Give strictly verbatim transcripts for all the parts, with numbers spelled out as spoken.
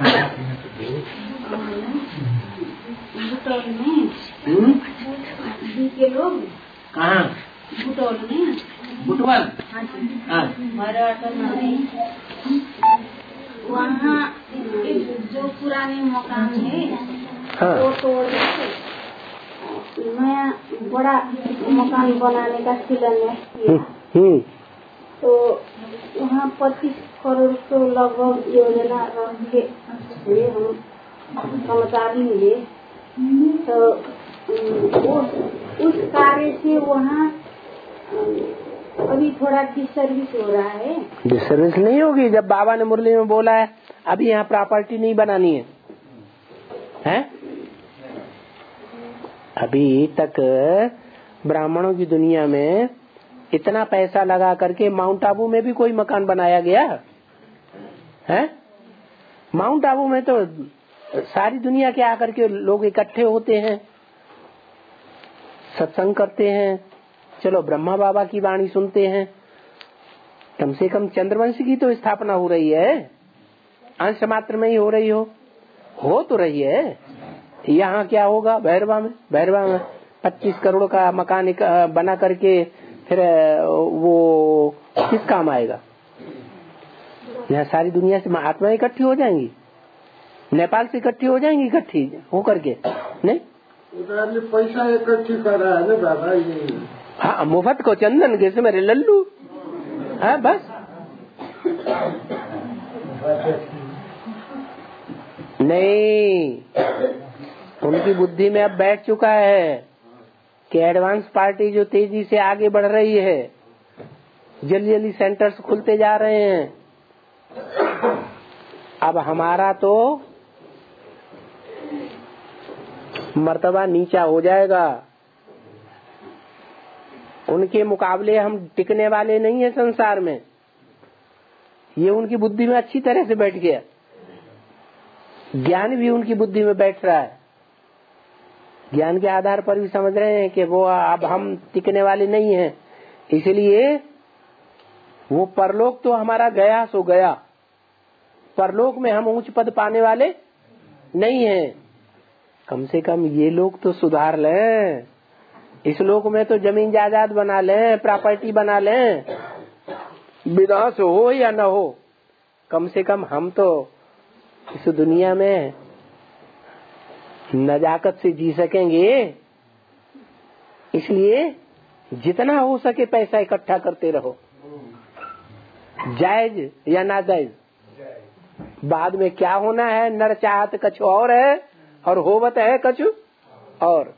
बुटौल में के लोग कहाँ? बुटौल में बुटवल। हाँ वहाँ जो पुराने मकान है हाँ। वो तोड़ नया बड़ा मकान बनाने का शिलान्यास किया। तो वहाँ पच्चीस करोड़ तो लगभग योजना रखे हुए हम समाचार मिले। तो उस, उस कार्य से वहाँ अभी थोड़ा डिसर्विस हो रहा है। डिसर्विस नहीं होगी। जब बाबा ने मुरली में बोला है अभी यहाँ प्रॉपर्टी नहीं बनानी है, हैं? अभी तक ब्राह्मणों की दुनिया में इतना पैसा लगा करके माउंट आबू में भी कोई मकान बनाया गया है? माउंट आबू में तो सारी दुनिया के आकर के लोग इकट्ठे होते हैं, सत्संग करते हैं, चलो ब्रह्मा बाबा की वाणी सुनते हैं। कम से कम चंद्रवंश की तो स्थापना हो रही है, अंश मात्र में ही हो रही हो हो तो रही है। यहाँ क्या होगा? भैरवा में भैरवा में पच्चीस करोड़ का मकान बना करके फिर वो किस काम आएगा? यहाँ सारी दुनिया से महात्मा इकट्ठी हो जाएंगी, नेपाल से इकट्ठी हो जाएंगी, इकट्ठी हो करके नहीं उधर पैसा इकट्ठी कर रहा है ना बाबा ये। हाँ, मुफ्त को चंदन कैसे मेरे लल्लू। हाँ बस नहीं, उनकी बुद्धि में अब बैठ चुका है कि एडवांस पार्टी जो तेजी से आगे बढ़ रही है, जल्दी जल्दी सेंटर्स खुलते जा रहे हैं। अब हमारा तो मर्तबा नीचा हो जाएगा। उनके मुकाबले हम टिकने वाले नहीं है संसार में। ये उनकी बुद्धि में अच्छी तरह से बैठ गया, ज्ञान भी उनकी बुद्धि में बैठ रहा है। ज्ञान के आधार पर भी समझ रहे हैं कि वो अब हम टिकने वाले नहीं हैं, इसलिए वो परलोक तो हमारा गया सो गया। परलोक में हम उच्च पद पाने वाले नहीं हैं। कम से कम ये लोग तो सुधार लें। इस लोक में तो जमीन जायदाद बना लें, प्रॉपर्टी बना लें, विनाश हो या न हो, कम से कम हम तो इस दुनिया में नजाकत से जी सकेंगे। इसलिए जितना हो सके पैसा इकट्ठा करते रहो, जायज या नाजायज। बाद में क्या होना है, नर चाहत कछु और है और होवत है कछु और,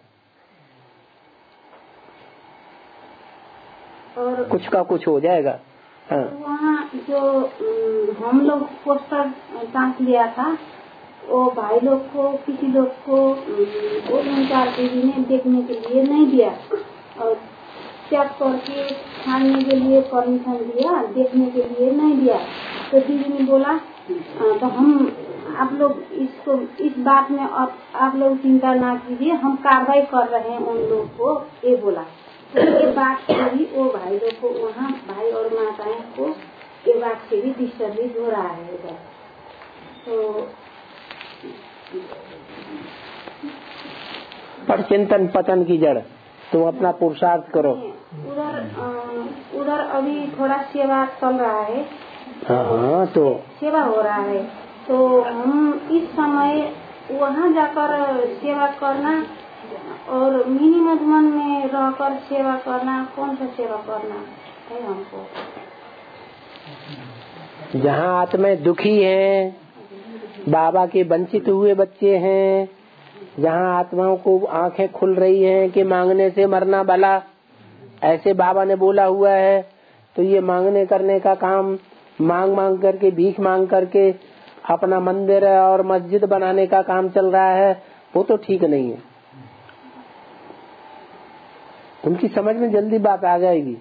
और कुछ का कुछ हो जाएगा। हाँ। वहाँ जो हम लोग पोस्टर टांग लिया था, वो भाई लोग को किसी लोग को वो ओंकार देवी ने देखने के लिए नहीं दिया और चेक करके छानने के लिए परमिशन दिया, देखने के लिए नहीं दिया। तो दीदी ने बोला तो हम आप लोग इसको इस बात में आप, आप लोग चिंता ना कीजिए, हम कार्रवाई कर रहे हैं उन लोग को, ये बोला। तो ये बात से भी वो भाई लोग को वहाँ भाई और माताएं को ये बात से भी डिस्टर्बिंग हो रहा है उधर। तो पर चिंतन पतन की जड़, तुम अपना पुरुषार्थ करो। उधर उधर अभी थोड़ा सेवा चल रहा है। हाँ हाँ, तो सेवा हो रहा है, तो हम इस समय वहाँ जाकर सेवा करना और मिनी मधुबन में रहकर सेवा करना, कौन सा सेवा करना है हमको? जहाँ आत्माएं दुखी हैं, बाबा के वंचित हुए बच्चे हैं, जहाँ आत्माओं को आंखें खुल रही हैं कि मांगने से मरना भला, ऐसे बाबा ने बोला हुआ है, तो ये मांगने करने का काम, मांग मांग करके, भीख मांग करके अपना मंदिर और मस्जिद बनाने का काम चल रहा है, वो तो ठीक नहीं है। उनकी समझ में जल्दी बात आ जाएगी।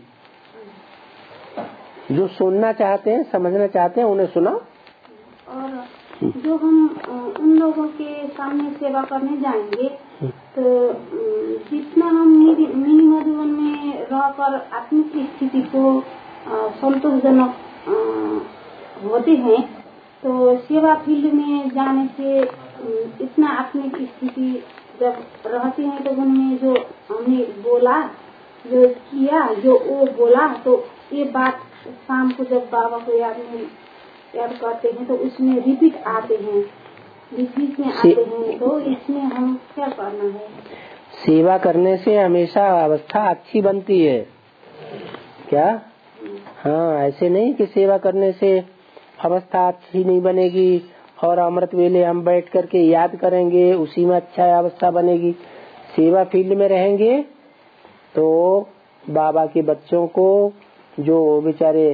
जो सुनना चाहते हैं, समझना चाहते हैं, उन्हें सुना। और जो हम उन लोगों के सामने सेवा करने जाएंगे, तो जितना हम मिनी मधुबन में रहकर आत्मिक स्थिति को संतोषजनक होते हैं, तो सेवा फील्ड में जाने से इतना अपने की स्थिति जब रहती है तो उनमें जो हमने बोला, जो किया, जो वो बोला, तो ये बात शाम को जब बाबा को याद में याद करते हैं तो उसमें रिपीट आते हैं, रिपीट में आते हैं। तो इसमें हम क्या करना है? सेवा करने से हमेशा अवस्था अच्छी बनती है क्या? हाँ, ऐसे नहीं कि सेवा करने से अवस्था अच्छी नहीं बनेगी और अमृत वेले हम बैठ करके याद करेंगे उसी में अच्छा अवस्था बनेगी। सेवा फील्ड में रहेंगे तो बाबा के बच्चों को जो बेचारे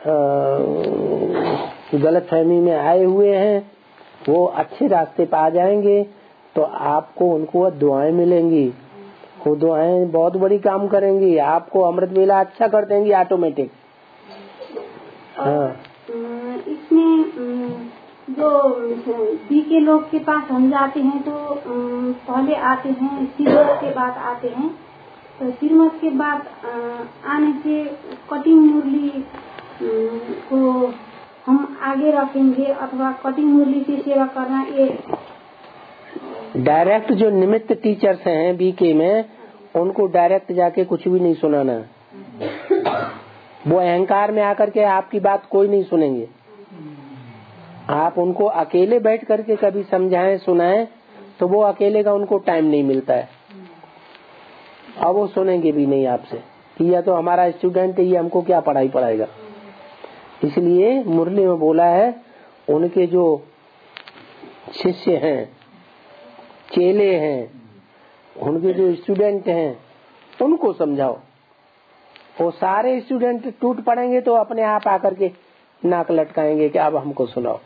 गलत फहमी में आए हुए हैं वो अच्छे रास्ते पे आ जाएंगे, तो आपको उनको दुआएं मिलेंगी। वो दुआएं बहुत बड़ी काम करेंगी, आपको अमृत वेला अच्छा कर देंगी ऑटोमेटिक। हाँ, इसमें जो बी के लोग के पास हम जाते हैं तो पहले आते हैं, श्रीमत के बाद आते हैं, तो श्रीमत के बाद आने से कटिंग मुरली को हम आगे रखेंगे अथवा कटिंग मुरली की सेवा करना। ये डायरेक्ट जो निमित्त टीचर्स हैं बीके में, उनको डायरेक्ट जाके कुछ भी नहीं सुनाना। वो अहंकार में आकर के आपकी बात कोई नहीं सुनेंगे। आप उनको अकेले बैठ करके कभी समझाएं सुनाएं तो वो अकेले का उनको टाइम नहीं मिलता है, अब वो सुनेंगे भी नहीं आपसे कि यह तो हमारा स्टूडेंट है, ये हमको क्या पढ़ाई पढ़ाएगा। इसलिए मुरली में बोला है उनके जो शिष्य हैं, चेले हैं, उनके जो स्टूडेंट हैं उनको समझाओ। वो सारे स्टूडेंट टूट पड़ेंगे तो अपने आप आकर के नाक लटकाएंगे कि अब हमको सुनाओ।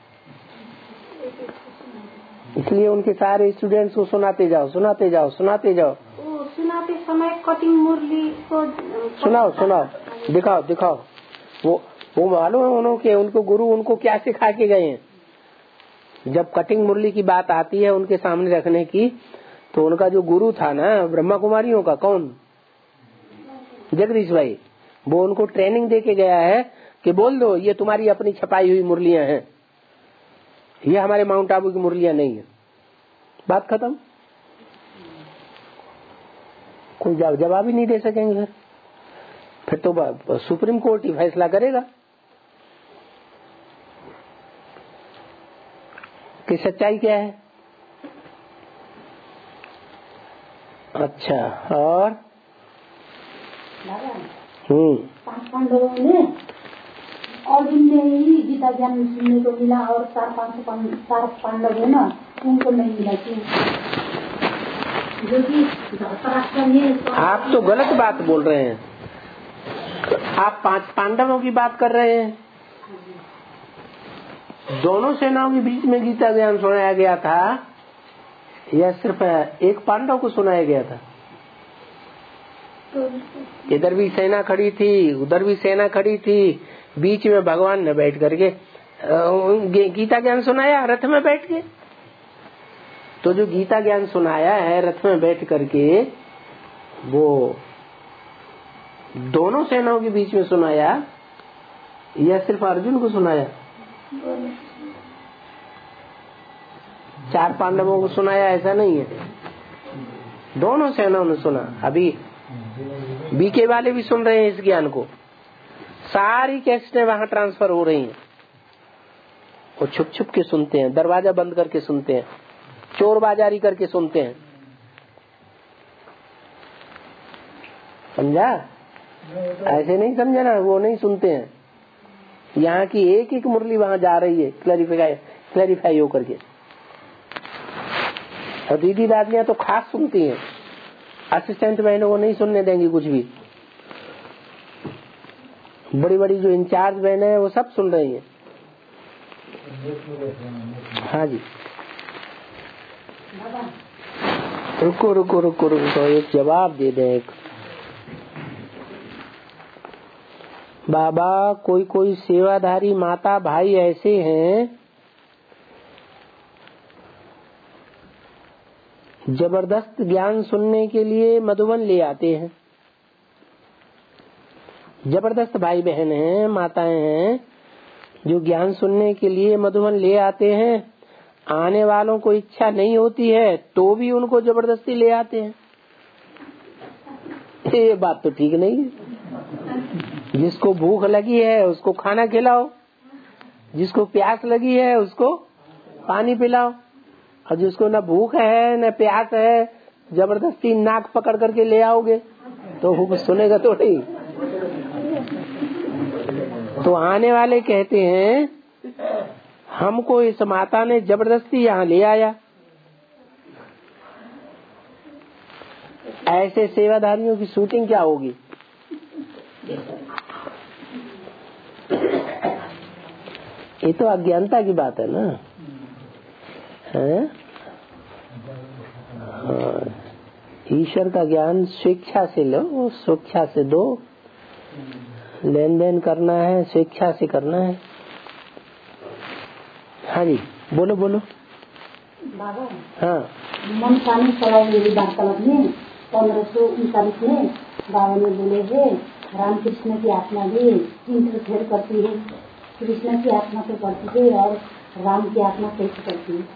इसलिए उनके सारे स्टूडेंट्स को सुनाते जाओ सुनाते जाओ सुनाते जाओ। वो सुनाते समय कटिंग मुरली को सुनाओ सुनाओ दिखाओ दिखाओ। वो वो मालूम है उन्होंने उनको गुरु उनको क्या सिखा के गए हैं। जब कटिंग मुरली की बात आती है उनके सामने रखने की, तो उनका जो गुरु था ना ब्रह्मा कुमारियों का, कौन? जगदीश भाई। वो उनको ट्रेनिंग दे के गया है कि बोल दो ये तुम्हारी अपनी छपाई हुई मुरलियां हैं, ये हमारे माउंट आबू की मुरलियां नहीं है। बात खत्म। कोई जवाब ही नहीं दे सकेंगे। फिर तो सुप्रीम कोर्ट ही फैसला करेगा कि सच्चाई क्या है। अच्छा, और हम्म पांच पांडवों ने अर्जुन ने ही गीता ज्ञान सुनने को मिला और चार पांच चार पांडव है ना उनको नहीं मिला। जो कि आप तो गलत बात बोल रहे हैं। आप पांच पांडवों की बात कर रहे हैं। दोनों सेनाओं के बीच में गीता ज्ञान सुनाया गया था या सिर्फ एक पांडव को सुनाया गया था? इधर भी सेना खड़ी थी, उधर भी सेना खड़ी थी, बीच में भगवान ने बैठ करके गीता ज्ञान सुनाया रथ में बैठ के। तो जो गीता ज्ञान सुनाया है रथ में बैठ करके, वो दोनों सेनाओं के बीच में सुनाया या सिर्फ अर्जुन को सुनाया? चार पांडवों को सुनाया ऐसा नहीं है, दोनों सेनाओं ने सुना। अभी बीके वाले भी सुन रहे हैं इस ज्ञान को। सारी कैसेटें वहां ट्रांसफर हो रही हैं। वो छुप छुप के सुनते हैं, दरवाजा बंद करके सुनते हैं, चोर बाजारी करके सुनते हैं। समझा? ऐसे नहीं समझा ना, वो नहीं सुनते हैं। यहाँ की एक एक मुरली वहां जा रही है क्लैरिफाई क्लैरिफाई होकर के। और दीदी दादियां तो खास सुनती हैं, असिस्टेंट बहनों को नहीं सुनने देंगी कुछ भी। बड़ी बड़ी जो इंचार्ज बहनें हैं वो सब सुन रही हैं। हाँ जी, रुको रुको रुको रुको एक जवाब दे दें। एक बाबा, कोई कोई सेवाधारी माता भाई ऐसे हैं जबरदस्त ज्ञान सुनने के लिए मधुबन ले आते हैं। जबरदस्त भाई बहन हैं, माताएं हैं, जो ज्ञान सुनने के लिए मधुबन ले आते हैं, आने वालों को इच्छा नहीं होती है तो भी उनको जबरदस्ती ले आते हैं। ये बात तो ठीक नहीं है। जिसको भूख लगी है उसको खाना खिलाओ, जिसको प्यास लगी है उसको पानी पिलाओ, और जिसको न भूख है न प्यास है जबरदस्ती नाक पकड़ करके ले आओगे तो वो सुनेगा तो नहीं। तो आने वाले कहते हैं हमको इस माता ने जबरदस्ती यहाँ ले आया। ऐसे सेवाधारियों की शूटिंग क्या होगी? ये तो अज्ञानता की बात है ना। है? ईश्वर का ज्ञान स्वेच्छा से लो, स्वेच्छा से दो। लेन देन करना है स्वेच्छा से करना है। हाँ जी, बोलो बोलो। बाबा, हाँ, मन पानी चलाई मेरी वार्तालाप में पंद्रह सौ उनतालीस में बाबा ने बोले है रामकृष्ण की आत्मा भी इंटरफेयर करती है, कृष्ण की आत्मा तो करती है और राम की आत्मा कैसे करती है?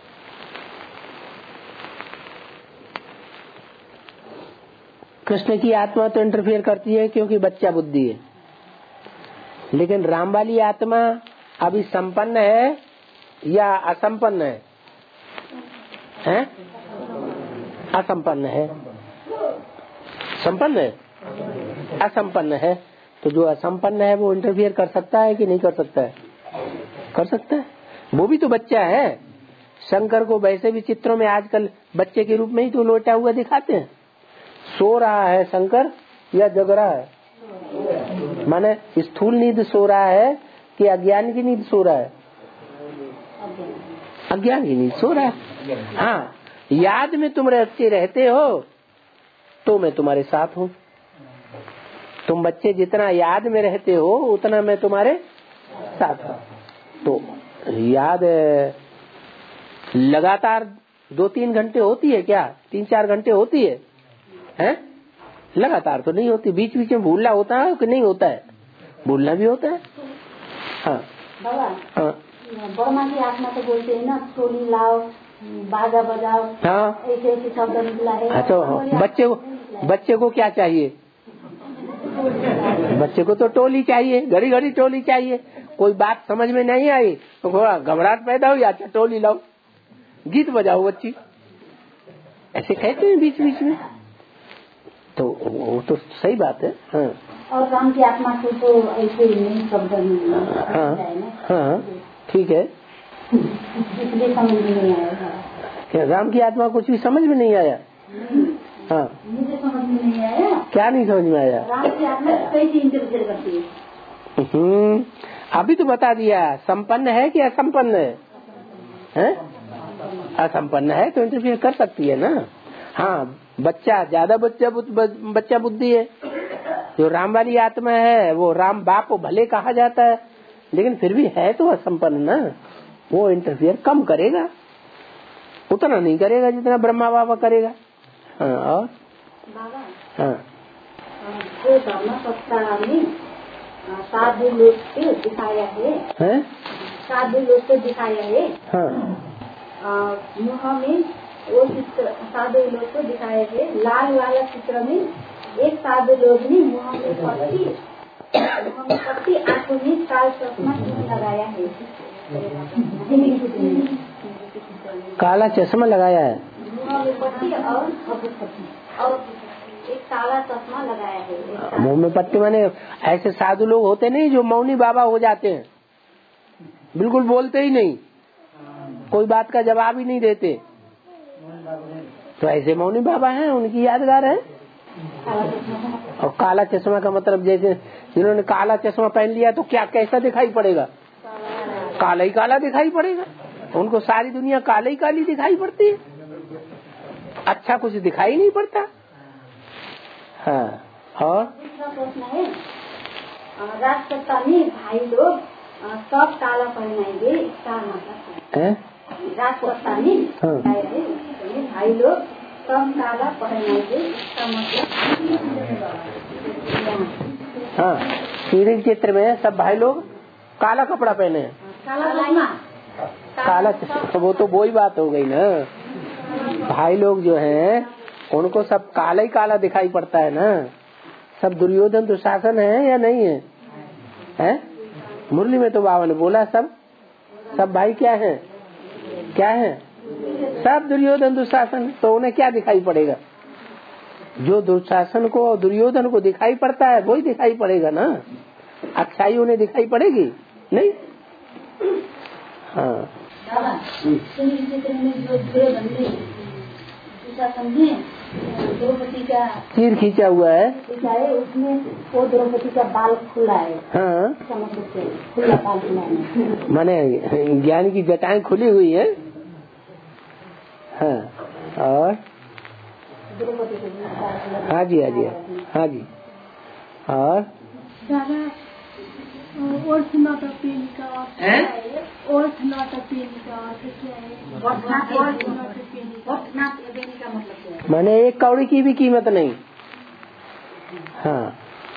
कृष्ण की आत्मा तो इंटरफेयर करती है क्योंकि बच्चा बुद्धि है, लेकिन राम वाली आत्मा अभी संपन्न है या असंपन्न है? हैं? असंपन्न है। संपन्न है? असंपन्न है। तो जो असंपन्न है वो इंटरफियर कर सकता है कि नहीं कर सकता है? कर सकता है। वो भी तो बच्चा है। शंकर को वैसे भी चित्रों में आजकल बच्चे के रूप में ही तो लोटा हुआ दिखाते हैं। सो रहा है शंकर या जग रहा है? माने स्थूल नींद सो रहा है कि अज्ञान की नींद सो रहा है? अज्ञान की नींद सो रहा है। हाँ, याद में तुम रहते रहते हो तो मैं तुम्हारे साथ हूँ। तुम बच्चे जितना याद में रहते हो उतना मैं तुम्हारे साथ हूँ। तो याद लगातार दो तीन घंटे होती है क्या? तीन चार घंटे होती है? हैं? लगातार तो नहीं होती, बीच बीच में भूलना होता है कि नहीं होता है? भूलना भी होता है। हाँ बाबा, हाँ, बर्मा की आत्मा तो बोलते हैं ना, टोली लाओ, बाजा बजाओ, हाँ, ऐसे ऐसे शब्द निकला है। हाँ। तो बच्चे को बच्चे को क्या चाहिए? बच्चे को तो टोली चाहिए, घड़ी घड़ी टोली चाहिए। कोई बात समझ में नहीं आई तो थोड़ा घबराहट पैदा हुई, अच्छा टोली लाओ, गीत बजाओ बच्ची, ऐसे कहते हैं बीच बीच में। तो वो तो सही बात है। हाँ, और राम की आत्मा को तो ऐसे नहीं शब्द हाँ हाँ, ठीक है। इसलिए समझ में नहीं आया। क्या राम की आत्मा कुछ भी समझ में नहीं आया? हाँ, मुझे समझ में नहीं आया। क्या नहीं समझ में आया? राम की आत्मा कैसे इंटरफेयर करती है? हम्म, अभी तो बता दिया। संपन्न है कि असंपन्न है? हैं? असंपन्न है तो इंटरफेयर कर सकती है ना। हाँ, बच्चा ज्यादा बच्चा बच्चा बुद्धि है। जो राम वाली आत्मा है वो राम बाप भले कहा जाता है, लेकिन फिर भी है तो असंपन्न ना। वो इंटरफेयर कम करेगा, उतना नहीं करेगा जितना ब्रह्मा बाबा करेगा। हाँ, और बाबा, हाँ, जो धर्म सत्ता में साधु लोग को दिखाया है, हैं? साधु लोग को दिखाया है। हाँ, मुँह में वो चित्र साधु लोग को दिखाया है। लाल वाला चित्र में एक साधु लोग ने मुँह में पट्टी मुँह में पट्टी आंखों में काल चश्मा लगाया है। काला चश्मा लगाया है, मुँह में पट्टी और और एक काला चश्मा लगाया है। मुंह में पट्टी माने ऐसे साधु लोग होते नहीं जो मौनी बाबा हो जाते हैं, बिल्कुल बोलते ही नहीं, कोई बात का जवाब ही नहीं देते। तो ऐसे मौनी बाबा हैं, उनकी यादगार है। और काला चश्मा का मतलब जैसे जिन्होंने काला चश्मा पहन लिया तो क्या कैसा दिखाई पड़ेगा? काला ही काला दिखाई पड़ेगा। उनको सारी दुनिया काले ही काली दिखाई पड़ती है, अच्छा कुछ दिखाई नहीं पड़ता। हाँ, और दूसरा प्रश्न है, राजसत्ता में भाई लोग सब काला पहनाएंगे, इसका मतलब है? राजसत्ता में हाँ, भाई लोग सब काला पहनाएंगे, इसका मतलब? हाँ, सीढ़ी चित्र में सब भाई लोग काला कपड़ा पहने हैं, काला काला, वो तो वही बात हो गई ना। भाई लोग जो हैं उनको सब काला ही काला दिखाई पड़ता है ना। सब दुर्योधन दुशासन है या नहीं है, हैं? मुरली में तो बाबा ने बोला सब सब भाई क्या है, क्या है, सब दुर्योधन दुशासन। तो उन्हें क्या दिखाई पड़ेगा? जो दुशासन को और दुर्योधन को दिखाई पड़ता है वही दिखाई पड़ेगा ना। अच्छाई उन्हें दिखाई पड़ेगी नहीं। हाँ द्रौपदी का तीर खींचा हुआ है, उसमें वो द्रौपदी का बाल खुला है। हाँ खुला बाल खुला है, माने ज्ञान की जटाएं खुली हुई है। हाँ और हाँ जी हाँ जी हाँ जी और अर्थ नॉट अ पेन का अर्थ नॉट अ पेन का अर्थ क्या है? मैंने एक कौड़ी की भी कीमत नहीं। हाँ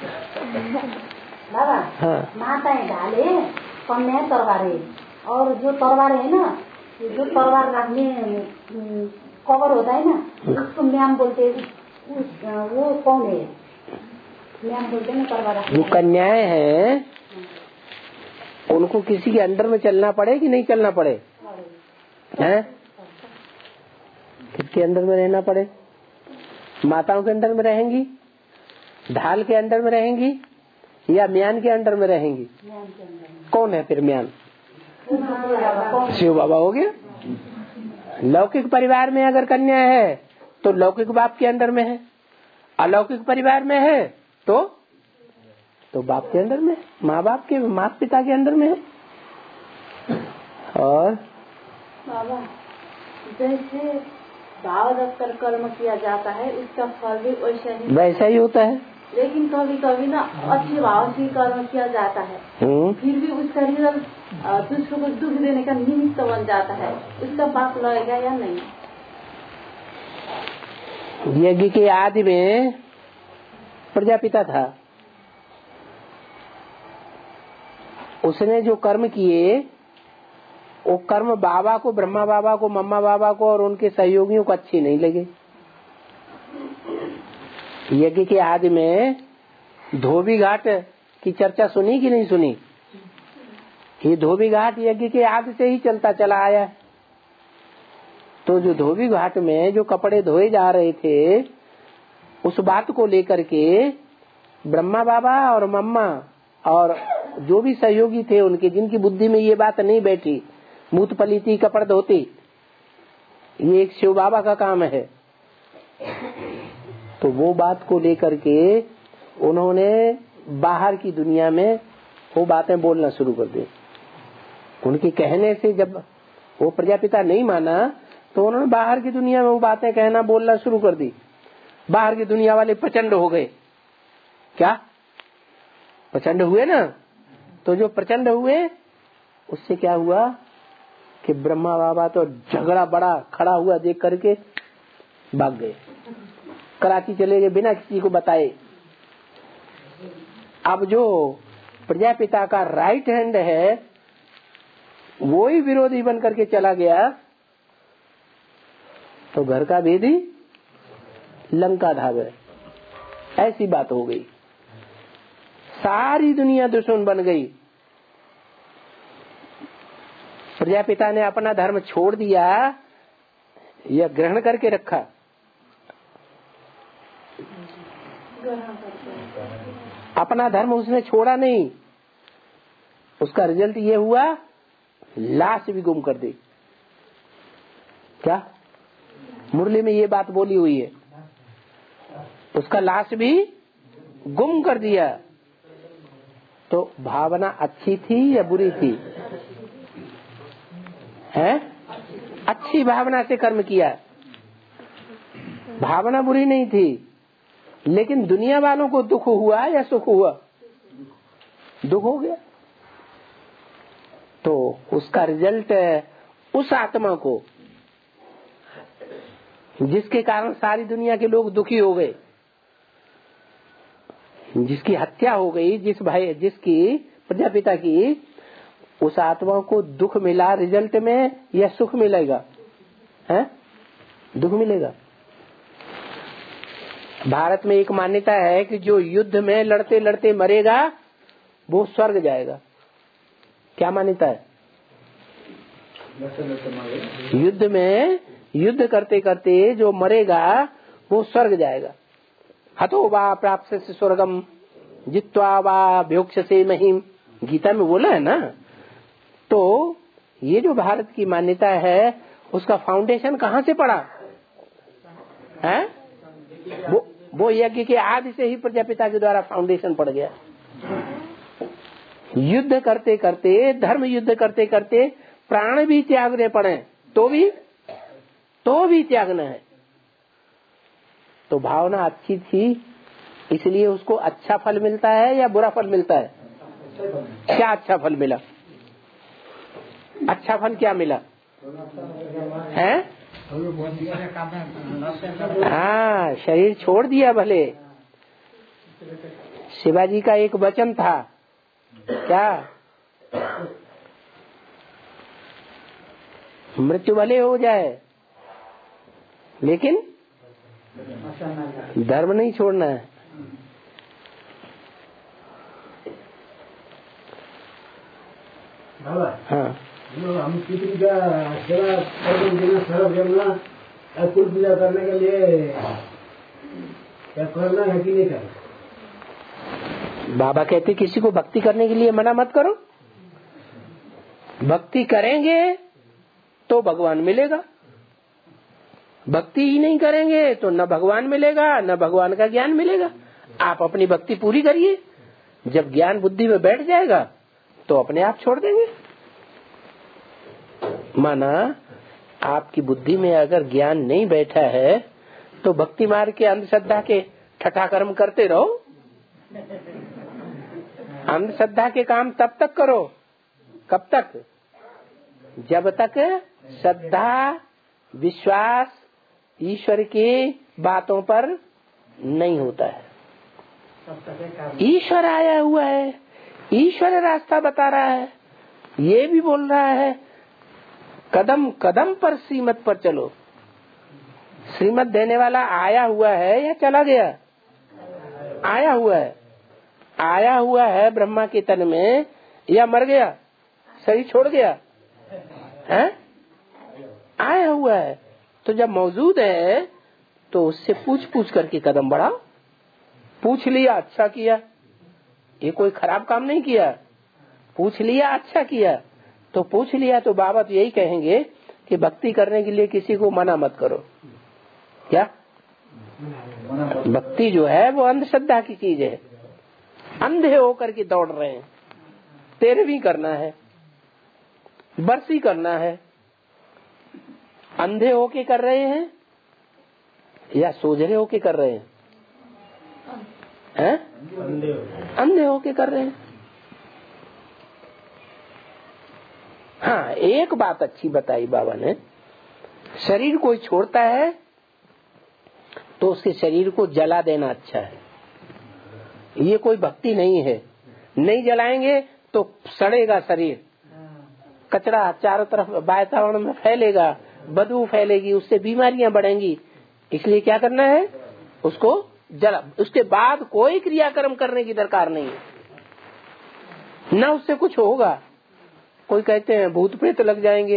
बाबा हाँ माताएं ढाले कन्या तरवारे, और जो तरवार है ना, जो तरवार रखने कवर होता है ना, उसको मैम बोलते हैं। वो कौन है? मैम बोलते हैं तरवार। जो कन्याएं हैं उनको किसी के अंडर में चलना पड़े कि नहीं चलना पड़े, हैं? किसके अंडर में रहना पड़े? माताओं के अंडर में रहेंगी, ढाल के अंडर में रहेंगी, या म्यान के अंडर में रहेंगी? कौन है फिर म्यान? शिव बाबा हो गया। लौकिक परिवार में अगर कन्या है तो लौकिक बाप के अंडर में है, अलौकिक परिवार में है तो तो बाप के अंडर में, माँ बाप के, माता पिता के अंडर में है। और बाबा जैसे भाव रखकर कर्म किया जाता है उसका फल भी वैसा ही वैसा ही होता है। लेकिन कभी कभी ना अच्छे भाव से कर्म किया जाता है, फिर भी उसका रिजल्ट दूसरों को दुख देने का निमित्त बन जाता है, उसका पाप लगेगा या नहीं? यज्ञ के आदि में प्रजापिता था, उसने जो कर्म किए वो कर्म बाबा को, ब्रह्मा बाबा को, मम्मा बाबा को और उनके सहयोगियों को अच्छे नहीं लगे। यज्ञ के आदि में धोबी घाट की चर्चा सुनी कि नहीं सुनी? ये धोबी घाट यज्ञ के आदि से ही चलता चला आया। तो जो धोबी घाट में जो कपड़े धोए जा रहे थे, उस बात को लेकर के ब्रह्मा बाबा और मम्मा और जो भी सहयोगी थे उनके, जिनकी बुद्धि में ये बात नहीं बैठी, मूत पलीती कपड़ धोती, ये एक शिव बाबा का काम है। तो वो बात को लेकर के उन्होंने बाहर की दुनिया में वो बातें बोलना शुरू कर दी। उनके कहने से जब वो प्रजापिता नहीं माना तो उन्होंने बाहर की दुनिया में वो बातें कहना बोलना शुरू कर दी। बाहर की दुनिया वाले प्रचंड हो गए। क्या प्रचंड हुए ना? तो जो प्रचंड हुए उससे क्या हुआ कि ब्रह्मा बाबा तो झगड़ा बड़ा खड़ा हुआ देख करके भाग गए, कराची चले गए बिना किसी को बताए। अब जो प्रजापिता का राइट हैंड है वो ही विरोधी बन करके चला गया, तो घर का भेदी लंका धावे, ऐसी बात हो गई। सारी दुनिया दुश्मन बन गई। प्रजापिता ने अपना धर्म छोड़ दिया या ग्रहण करके रखा? अपना धर्म उसने छोड़ा नहीं। उसका रिजल्ट ये हुआ, लाश भी गुम कर दी। क्या मुरली में ये बात बोली हुई है? उसका लाश भी गुम कर दिया। तो भावना अच्छी थी या बुरी थी? है अच्छी भावना से कर्म किया, भावना बुरी नहीं थी। लेकिन दुनिया वालों को दुख हुआ या सुख हुआ? दुख हो गया। तो उसका रिजल्ट उस आत्मा को, जिसके कारण सारी दुनिया के लोग दुखी हो गए, जिसकी हत्या हो गई, जिस भाई जिसकी प्रजापिता की, उस आत्मा को दुख मिला रिजल्ट में या सुख मिलेगा? है दुख मिलेगा। भारत में एक मान्यता है कि जो युद्ध में लड़ते लड़ते मरेगा वो स्वर्ग जाएगा। क्या मान्यता है? युद्ध में युद्ध करते करते जो मरेगा वो स्वर्ग जाएगा। हतो वा प्राप्त से स्वर्गम जित्वा वा भोक्ष्यसे महिम, गीता में बोला है ना। तो ये जो भारत की मान्यता है उसका फाउंडेशन कहाँ से पड़ा है? वो वो यज्ञ के आदि से ही प्रजापिता के द्वारा फाउंडेशन पड़ गया। युद्ध करते करते, धर्म युद्ध करते करते प्राण भी त्यागने पड़े तो भी तो भी त्यागना है। तो भावना अच्छी थी इसलिए उसको अच्छा फल मिलता है या बुरा फल मिलता है? क्या अच्छा फल मिला? अच्छा फल क्या मिला है? हाँ, शरीर छोड़ दिया। भले शिवाजी का एक वचन था, क्या? मृत्यु भले हो जाए लेकिन धर्म नहीं छोड़ना है। हाँ, हम किसी का सेवा सर्व करना कुल पूजा करने के लिए क्या करना है कि नहीं करना? बाबा कहते किसी को भक्ति करने के लिए मना मत करो। भक्ति करेंगे तो भगवान मिलेगा, भक्ति ही नहीं करेंगे तो न भगवान मिलेगा न भगवान का ज्ञान मिलेगा। आप अपनी भक्ति पूरी करिए, जब ज्ञान बुद्धि में बैठ जाएगा तो अपने आप छोड़ देंगे। माना आपकी बुद्धि में अगर ज्ञान नहीं बैठा है तो भक्ति मार्ग के अंधश्रद्धा के ठठा कर्म करते रहो। अंधश्रद्धा के काम तब तक करो, कब तक? जब तक श्रद्धा विश्वास ईश्वर की बातों पर नहीं होता है। ईश्वर आया हुआ है, ईश्वर रास्ता बता रहा है, ये भी बोल रहा है कदम कदम पर श्रीमत पर चलो। श्रीमत देने वाला आया हुआ है या चला गया? आया हुआ है। आया हुआ है ब्रह्मा के तन में या मर गया, शरीर छोड़ गया है? आया हुआ है। तो जब मौजूद है तो उससे पूछ पूछ करके कदम बढ़ाओ। पूछ लिया, अच्छा किया, ये कोई खराब काम नहीं किया। पूछ लिया, अच्छा किया, तो पूछ लिया तो बाबा तो यही कहेंगे कि भक्ति करने के लिए किसी को मना मत करो। क्या? भक्ति जो है वो अंधश्रद्धा की चीज है। अंधे होकर के दौड़ रहे हैं। तेरहवीं करना है, बरसी करना है। अंधे होके कर रहे हैं या सोझरे होके कर रहे हैं? हैं? अंधे होके कर रहे हैं। हाँ, एक बात अच्छी बताई बाबा ने, शरीर कोई छोड़ता है तो उसके शरीर को जला देना अच्छा है। ये कोई भक्ति नहीं है। नहीं जलाएंगे तो सड़ेगा शरीर, कचरा चारों तरफ वातावरण में फैलेगा, बदबू फैलेगी, उससे बीमारियां बढ़ेंगी। इसलिए क्या करना है? उसको जला। उसके बाद कोई क्रियाकर्म करने की दरकार नहीं है, न उससे कुछ होगा। कोई कहते हैं भूत प्रेत लग जाएंगे।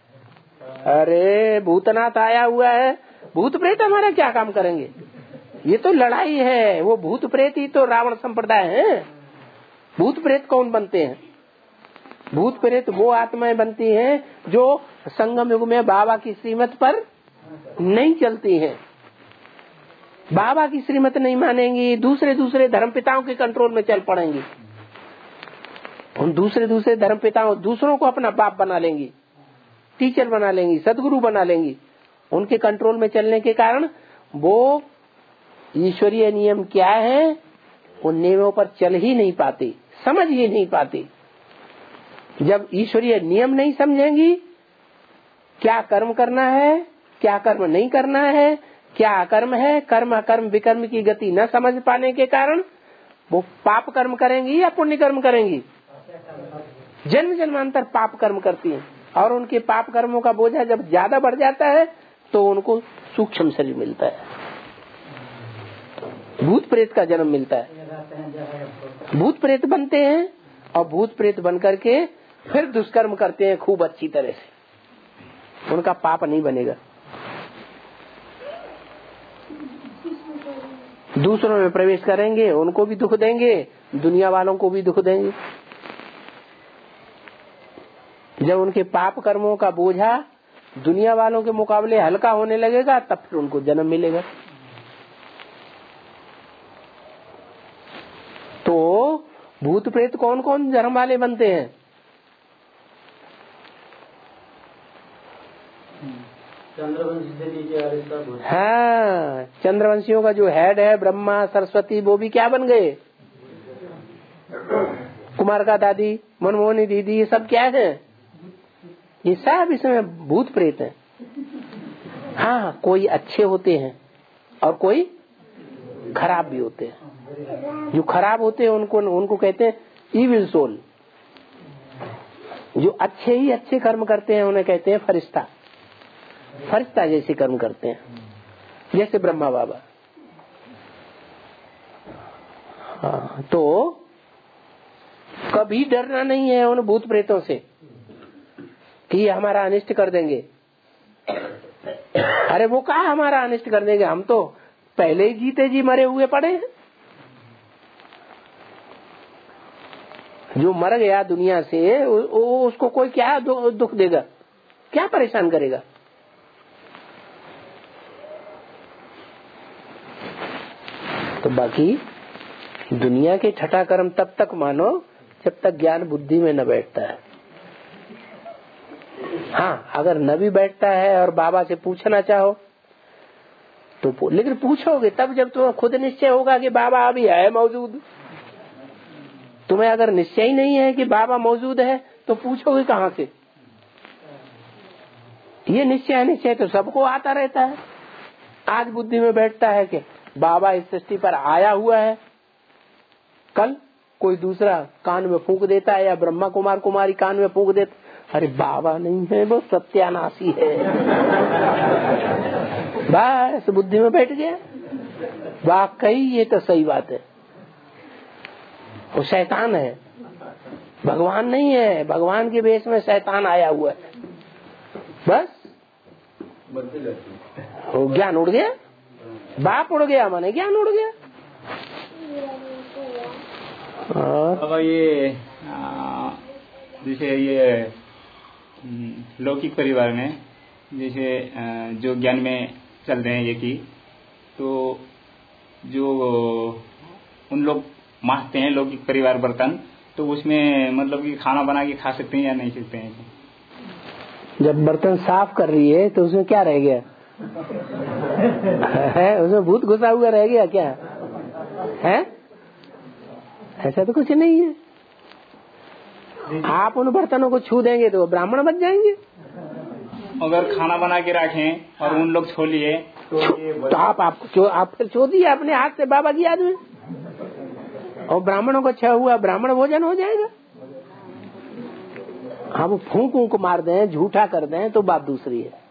अरे भूतनाथ आया हुआ है, भूत प्रेत हमारा क्या काम करेंगे? ये तो लड़ाई है। वो भूत प्रेत ही तो रावण संप्रदाय है। भूत प्रेत कौन बनते हैं? भूत प्रेत वो आत्माएं बनती हैं जो संगम युग में बाबा की श्रीमत पर नहीं चलती हैं। बाबा की श्रीमत नहीं मानेंगी, दूसरे दूसरे धर्मपिताओं के कंट्रोल में चल पड़ेंगी। उन दूसरे दूसरे धर्मपिताओं दूसरों को अपना बाप बना लेंगी, टीचर बना लेंगी, सदगुरु बना लेंगी। उनके कंट्रोल में चलने के कारण वो ईश्वरीय नियम क्या है उन नियमों पर चल ही नहीं पाती, समझ ही नहीं पाती। जब ईश्वरीय नियम नहीं समझेंगी, क्या कर्म करना है क्या कर्म नहीं करना है, क्या अकर्म है, कर्म अकर्म विकर्म की गति न समझ पाने के कारण वो पाप कर्म करेंगी या पुण्य कर्म करेंगी? जन्म जन्मांतर पाप कर्म करती हैं, और उनके पाप कर्मों का बोझा जब ज्यादा बढ़ जाता है तो उनको सूक्ष्म शरीर मिलता है, भूत प्रेत का जन्म मिलता है। भूत प्रेत बनते हैं और भूत प्रेत बन करके फिर दुष्कर्म करते हैं खूब अच्छी तरह से, उनका पाप नहीं बनेगा। दूसरों में प्रवेश करेंगे, उनको भी दुख देंगे, दुनिया वालों को भी दुख देंगे। जब उनके पाप कर्मों का बोझा दुनिया वालों के मुकाबले हल्का होने लगेगा तब फिर उनको जन्म मिलेगा। तो भूत प्रेत कौन कौन जन्म वाले बनते हैं? हाँ, चंद्रवंशियों का जो हेड है ब्रह्मा सरस्वती, वो भी क्या बन गए? कुमार का दादी, मनमोहनी दीदी, ये सब क्या है? ये सब इसमें भूत प्रेत है। हाँ, कोई अच्छे होते हैं और कोई खराब भी होते हैं। जो खराब होते हैं उनको उनको कहते हैं इविल सोल। जो अच्छे ही अच्छे कर्म करते हैं उन्हें कहते हैं फरिश्ता। फरिश्ता जैसे कर्म करते हैं, जैसे ब्रह्मा बाबा। हाँ, तो कभी डरना नहीं है उन भूत प्रेतों से कि ये हमारा अनिष्ट कर देंगे। अरे वो कहा हमारा अनिष्ट कर देंगे, हम तो पहले ही जीते जी मरे हुए पड़े हैं। जो मर गया दुनिया से उ, उ, उसको कोई क्या दु, दुख देगा, क्या परेशान करेगा? तो बाकी दुनिया के छठा कर्म तब तक मानो जब तक ज्ञान बुद्धि में न बैठता है। हाँ, अगर न भी बैठता है और बाबा से पूछना चाहो तो, लेकिन पूछोगे तब जब तुम्हें खुद निश्चय होगा कि बाबा अभी है मौजूद। तुम्हें अगर निश्चय ही नहीं है कि बाबा मौजूद है तो पूछोगे कहाँ से? ये निश्चय निश्चय तो सबको आता रहता है। आज बुद्धि में बैठता है कि बाबा इस सृष्टि पर आया हुआ है, कल कोई दूसरा कान में फूंक देता है या ब्रह्मा कुमार कुमारी कान में फूंक देता, अरे बाबा नहीं है, वो सत्यानाशी है। बस बुद्धि में बैठ गया। वाकई ये तो सही बात है, वो शैतान है, भगवान नहीं है। भगवान के वेश में शैतान आया हुआ है। बस वो ज्ञान उड़ गया, बाप उड़ गया, माने ज्ञान उड़ गया। अब ये जैसे ये लौकिक परिवार में जैसे जो ज्ञान में चल रहे हैं ये की, तो जो उन लोग मांगते हैं लौकिक परिवार बर्तन, तो उसमें मतलब कि खाना बना के खा सकते हैं या नहीं सकते हैं? जब बर्तन साफ कर रही है तो उसमें क्या रह गया है? उसमें भूत घुसा हुआ रह गया क्या है? ऐसा तो कुछ नहीं है। आप उन बर्तनों को छू देंगे तो ब्राह्मण बन जाएंगे। अगर खाना बना के रखें और उन लोग छो लिए तो, तो आप आपको आप फिर छो दिए अपने हाथ से बाबा की याद में, और ब्राह्मणों को छा हुआ ब्राह्मण भोजन हो जाएगा। हम फूंक फूंक मार दें, झूठा कर दें तो बात दूसरी है।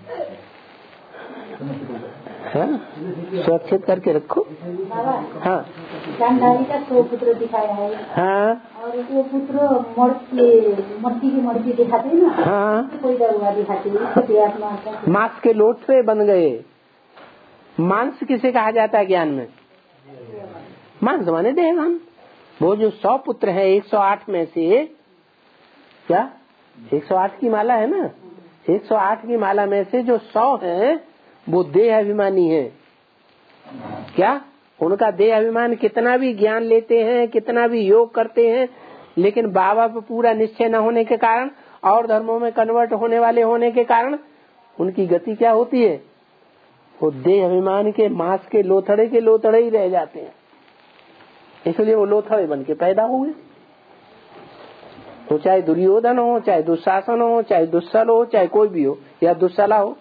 सुरक्षित करके रखो। हाँ, गांधारी का सौ पुत्र दिखाया है। हाँ, और वो पुत्र मट्टी की मड़की दिखाते हैं ना। हाँ, कोई दरुआ दिखाते हैं। मांस के लोटवे बन गए। मांस किसे कहा जाता है ज्ञान में? मांस माने देहवान। वो जो सौ पुत्र है एक सौ आठ में से, क्या एक सौ आठ की माला है ना, एक सौ आठ की माला में से जो सौ है वो देह अभिमानी है। क्या उनका देह अभिमान कितना भी ज्ञान लेते हैं, कितना भी योग करते हैं, लेकिन बाबा पे पूरा निश्चय न होने के कारण और धर्मों में कन्वर्ट होने वाले होने के कारण उनकी गति क्या होती है? वो देह अभिमान के मांस के लोथड़े के लोथड़े ही रह जाते हैं। इसलिए वो लोथड़े बन के पैदा हुए। तो चाहे दुर्योधन हो, चाहे दुशासन हो, चाहे दुस्सल हो, चाहे कोई भी हो, या दुस्सला हो।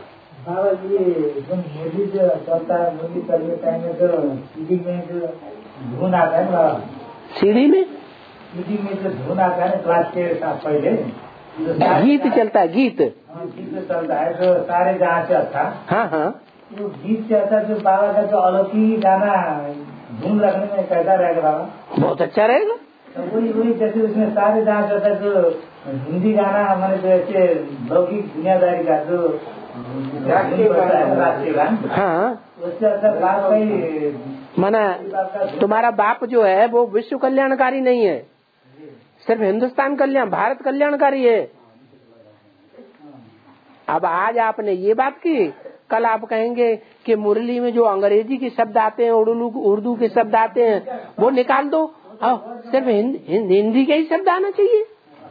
बाबा ये जो मोदी जो चलता है, मोदी करने टाइम में जो मीटिंग में जो धुन आता है ना सीढ़ी में, सीढ़ी में जो धुन आता है ना क्लास के साथ पहले गीत चलता है, गीत गीत चलता है जो सारे जहाँ से अच्छा। हाँ हाँ, वो गीत चलता जो बाबा का जो अलौकिक गाना धुन रखने में कैसा रहेगा बाबा? बहुत अच्छा रहेगा। तो वही वही जैसे उसमें सारे जहाँ से जो हिंदी गाना हमारे जो ऐसे लौकिक दुनियादारी का जो राष्ट्रीय गान, हाँ, उससे अच्छा बात कही माना तुम्हारा बाप जो है वो विश्व कल्याणकारी नहीं है, सिर्फ हिंदुस्तान कल्याण, भारत कल्याणकारी है। अब आज आपने ये बात की, कल आप कहेंगे कि मुरली में जो अंग्रेजी के शब्द आते हैं, उर्दू उर्दू के शब्द आते हैं, वो निकाल दो, आओ सिर्फ हिंद, हिंद, हिंदी के ही शब्द आना चाहिए।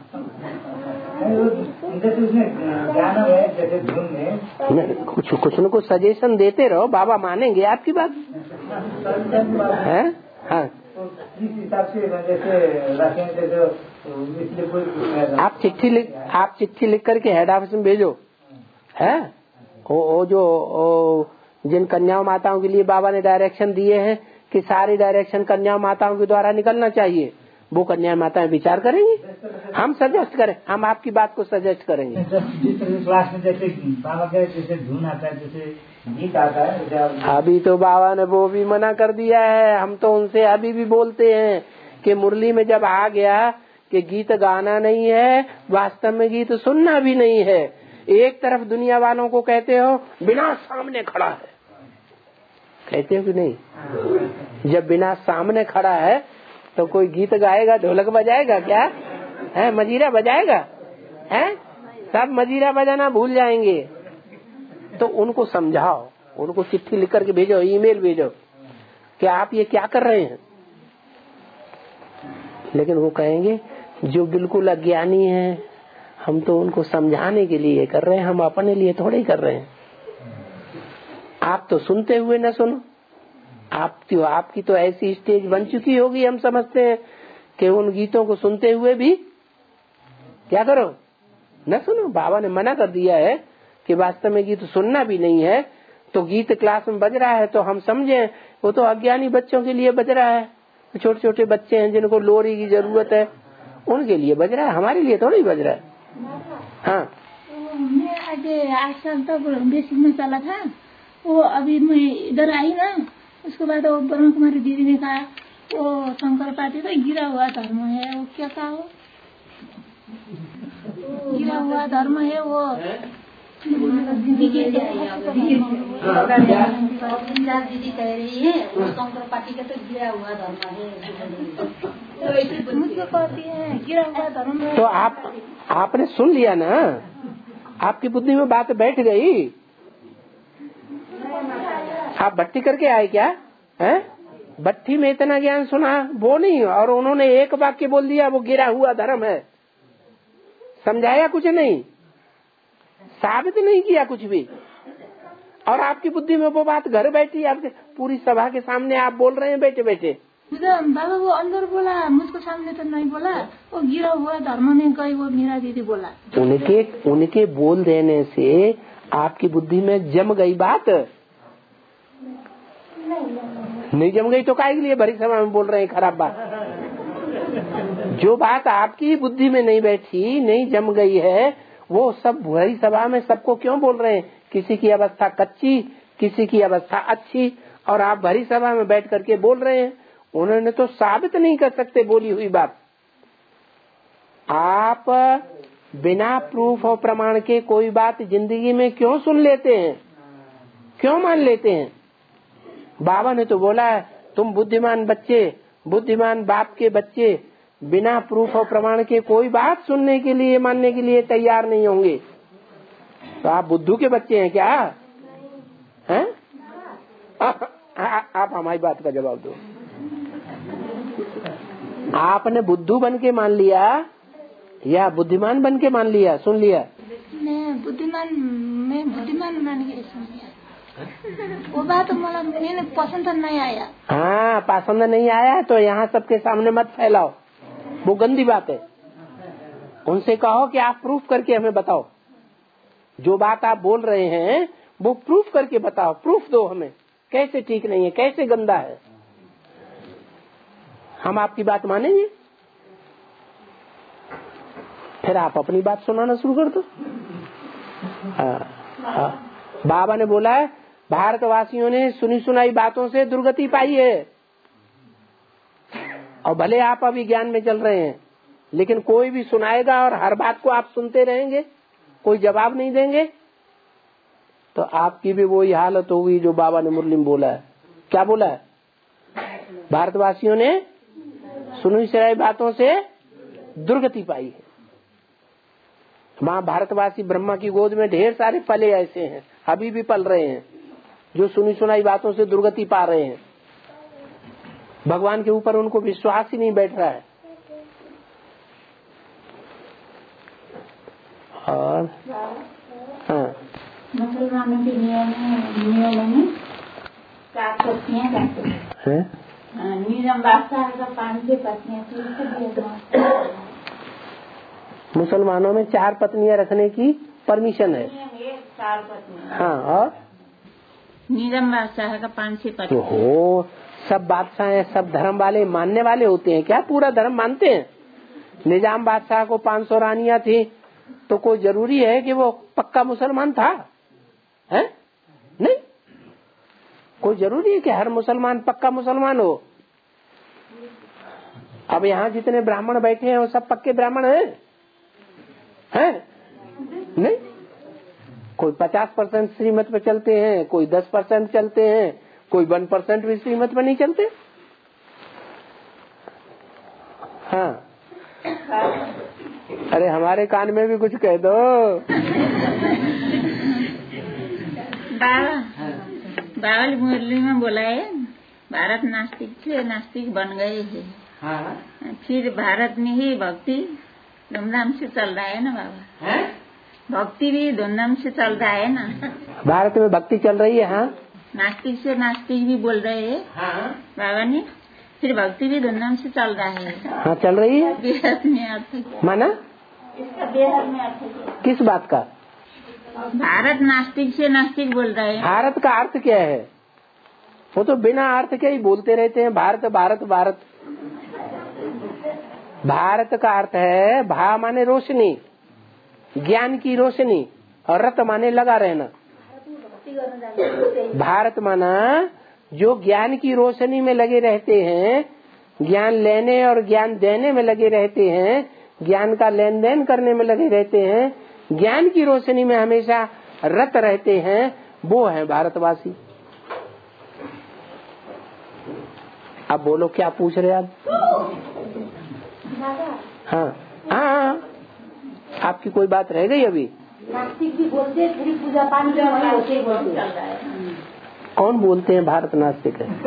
जैसे उसमें गाना है, जैसे धुन में कुछ कुछ न कुछ सजेशन देते रहो, बाबा मानेंगे आपकी बात है। हाँ, इस हिसाब से जैसे रखेंगे जो इसलिए आप चिट्ठी लिख आप चिट्ठी लिख करके हेड ऑफिस में भेजो, है वो, वो जो वो, जिन कन्या माताओं के लिए बाबा ने डायरेक्शन दिए हैं कि सारी डायरेक्शन कन्या माताओं के द्वारा निकलना चाहिए, वो कन्या माताएं विचार करेंगी, हम सजेस्ट करें, हम आपकी बात को सजेस्ट करेंगे। जिस क्लास में जैसे बाबा के जैसे धुन आता है, जैसे गीत आता है, अभी तो बाबा ने वो भी मना कर दिया है। हम तो उनसे अभी भी बोलते हैं कि मुरली में जब आ गया कि गीत गाना नहीं है, वास्तव में गीत सुनना भी नहीं है। एक तरफ दुनिया वालों को कहते हो बिना सामने खड़ा है, कहते हो कि नहीं? जब बिना सामने खड़ा है तो कोई गीत गाएगा, ढोलक बजाएगा क्या है, मजीरा बजाएगा है? सब मजीरा बजाना भूल जाएंगे। तो उनको समझाओ, उनको चिट्ठी लिख करके भेजो, ईमेल भेजो कि आप ये क्या कर रहे हैं। लेकिन वो कहेंगे जो बिल्कुल अज्ञानी है, हम तो उनको समझाने के लिए कर रहे हैं, हम अपने लिए थोड़े ही कर रहे हैं। आप तो सुनते हुए न सुनो, आप तो आपकी तो ऐसी स्टेज बन चुकी होगी, हम समझते हैं कि उन गीतों को सुनते हुए भी क्या करो, न सुनो। बाबा ने मना कर दिया है कि वास्तव में गीत सुनना भी नहीं है। तो गीत क्लास में बज रहा है तो हम समझे वो तो अज्ञानी बच्चों के लिए बज रहा है, छोटे छोटे बच्चे हैं जिनको लोरी की जरूरत है, उनके लिए बज रहा है, हमारे लिए थोड़ी बज रहा है। हाँ, मैं आगे आठ साल तक बेसिक में चला था, वो अभी मैं इधर आई ना, उसके बाद वो ब्रह्म कुमारी दीदी ने कहा वो शंकर पार्टी तो गिरा हुआ धर्म है, वो क्या कहा, वो गिरा हुआ धर्म है, वो दीदी दीदी कह रही है वो शंकर पार्टी का तो गिरा हुआ धर्म है, मुझको कहती है गिरा हुआ धर्म। तो आप आपने सुन लिया ना, आपकी बुद्धि में बात बैठ गई। आप भट्टी करके आए क्या हैं? भट्टी में इतना ज्ञान सुना वो नहीं, और उन्होंने एक वाक्य बोल दिया वो गिरा हुआ धर्म है, समझाया कुछ नहीं, साबित नहीं किया कुछ भी, और आपकी बुद्धि में वो बात घर बैठी, आपके पूरी सभा के सामने आप बोल रहे हैं बैठे बैठे। बाबा वो अंदर बोला, मुझको सामने तो नहीं बोला, वो गिरा हुआ धर्म में गई, वो मेरा दीदी बोला। उनके उनके बोल देने से आपकी बुद्धि में जम गई बात, नहीं जम गई तो काहे के लिए भरी सभा में बोल रहे हैं खराब बात। जो बात आपकी बुद्धि में नहीं बैठी, नहीं जम गई है, वो सब भरी सभा में सबको क्यों बोल रहे हैं? किसी की अवस्था कच्ची, किसी की अवस्था अच्छी, और आप भरी सभा में बैठ करके बोल रहे हैं। उन्होंने तो साबित नहीं कर सकते बोली हुई बात। आप बिना प्रूफ और प्रमाण के कोई बात जिंदगी में क्यों सुन लेते हैं, क्यों मान लेते हैं? बाबा ने तो बोला है तुम बुद्धिमान बच्चे, बुद्धिमान बाप के बच्चे बिना प्रूफ और प्रमाण के कोई बात सुनने के लिए, मानने के लिए तैयार नहीं होंगे। तो आप बुद्धू के बच्चे हैं क्या हैं? आप हमारी बात का जवाब दो। आपने बुद्धू बन के मान लिया या बुद्धिमान बन के मान लिया? सुन लिया? मैं बुद्धिमान मैं बुद्धिमान मान के सुन लिया। वो बात मतलब मैंने पसंद नहीं आया। हाँ, पसंद नहीं आया तो यहाँ सबके सामने मत फैलाओ, वो गंदी बात है। उनसे कहो कि आप प्रूफ करके हमें बताओ, जो बात आप बोल रहे हैं वो प्रूफ करके बताओ, प्रूफ दो हमें, कैसे ठीक नहीं है, कैसे गंदा है। हम आपकी बात मानेंगे? फिर आप अपनी बात सुनाना शुरू कर दो। हाँ, हाँ। बाबा ने बोला है भारतवासियों ने सुनी सुनाई बातों से दुर्गति पाई है, और भले आप अभी ज्ञान में चल रहे हैं, लेकिन कोई भी सुनाएगा और हर बात को आप सुनते रहेंगे, कोई जवाब नहीं देंगे, तो आपकी भी वही हालत होगी जो बाबा ने मुरली में बोला है। क्या बोला है? भारतवासियों ने सुनी सुनाई बातों से दुर्गति पाई है। माँ भारतवासी ब्रह्मा की गोद में ढेर सारे पले ऐसे हैं, अभी भी पल रहे हैं, जो सुनी सुनाई बातों से दुर्गति पा रहे हैं। भगवान के ऊपर उनको विश्वास ही नहीं बैठ रहा है। और हाँ, मुसलमानों के नियम नियमों में चार पत्नियां करते हैं। नियम बादशाह का पांच छह पत्नियां थी। मुसलमानों में चार पत्नियां रखने की परमिशन है। चार पत्नियां। हाँ, और निजाम बादशाह का पांच छह पत्नी। हो, सब बादशाह हैं, सब धर्म वाले मानने वाले होते हैं क्या? पूरा धर्म मानते हैं? निजाम बादशाह को पांच सौ रानियां थी, तो कोई जरूरी है कि वो पक्का मुसलमान था? है नहीं, कोई जरूरी है कि हर मुसलमान पक्का मुसलमान हो? अब यहाँ जितने ब्राह्मण बैठे हैं वो सब पक्के ब्राह्मण हैं? हैं? नहीं, कोई पचास परसेंट श्रीमत पे चलते हैं, कोई दस परसेंट चलते हैं, कोई वन परसेंट भी श्रीमत पे नहीं चलते। हाँ, अरे हमारे कान में भी कुछ कह दो। बाबा बाबा मुरली में बोला है भारत नास्तिक से नास्तिक बन गए हैं। हाँ। फिर भारत में ही भक्ति धूमधाम से चल रहा है ना बाबा? है? भक्ति भी धूमधाम से चल रहा है ना? भारत में भक्ति चल रही है। हाँ, नास्तिक से नास्तिक भी बोल रहे हैं। हाँ। बाबा ने फिर भक्ति भी धूमधाम से चल रहा है। हाँ, चल रही है। बेहद में अर्थ माना इसका बेहद में अर्थ किस बात का? भारत नास्तिक से नास्तिक बोल रहे हैं। भारत का अर्थ क्या है? वो तो बिना अर्थ के ही बोलते रहते हैं, भारत भारत भारत। भारत का अर्थ है भा माने रोशनी, ज्ञान की रोशनी, और रत माने लगा रहना। भारत माना जो ज्ञान की रोशनी में लगे रहते हैं, ज्ञान लेने और ज्ञान देने में लगे रहते हैं, ज्ञान का लेन देन करने में लगे रहते हैं, ज्ञान की रोशनी में हमेशा रत रहते हैं, वो है भारतवासी। अब बोलो क्या पूछ रहे आप? हाँ हाँ, आपकी कोई बात रह गई अभी? नास्तिक भी बोलते, फिर पूजा पाठ भी वही बोलते। कौन बोलते हैं भारत नास्तिक है?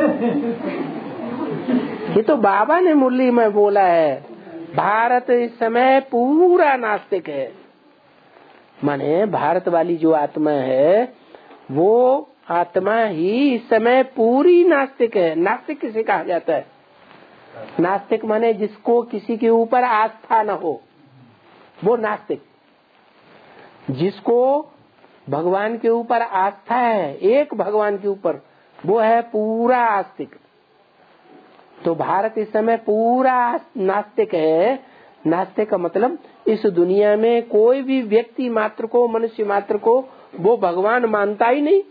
ये तो बाबा ने मुरली में बोला है, भारत इस समय पूरा नास्तिक है। माने भारत वाली जो आत्मा है वो आत्मा ही इस समय पूरी नास्तिक है। नास्तिक किसे कहा जाता है? नास्तिक माने जिसको किसी के ऊपर आस्था न हो, वो नास्तिक। जिसको भगवान के ऊपर आस्था है, एक भगवान के ऊपर, वो है पूरा आस्तिक। तो भारत इस समय पूरा नास्तिक है। नास्तिक का मतलब इस दुनिया में कोई भी व्यक्ति मात्र को, मनुष्य मात्र को वो भगवान मानता ही नहीं।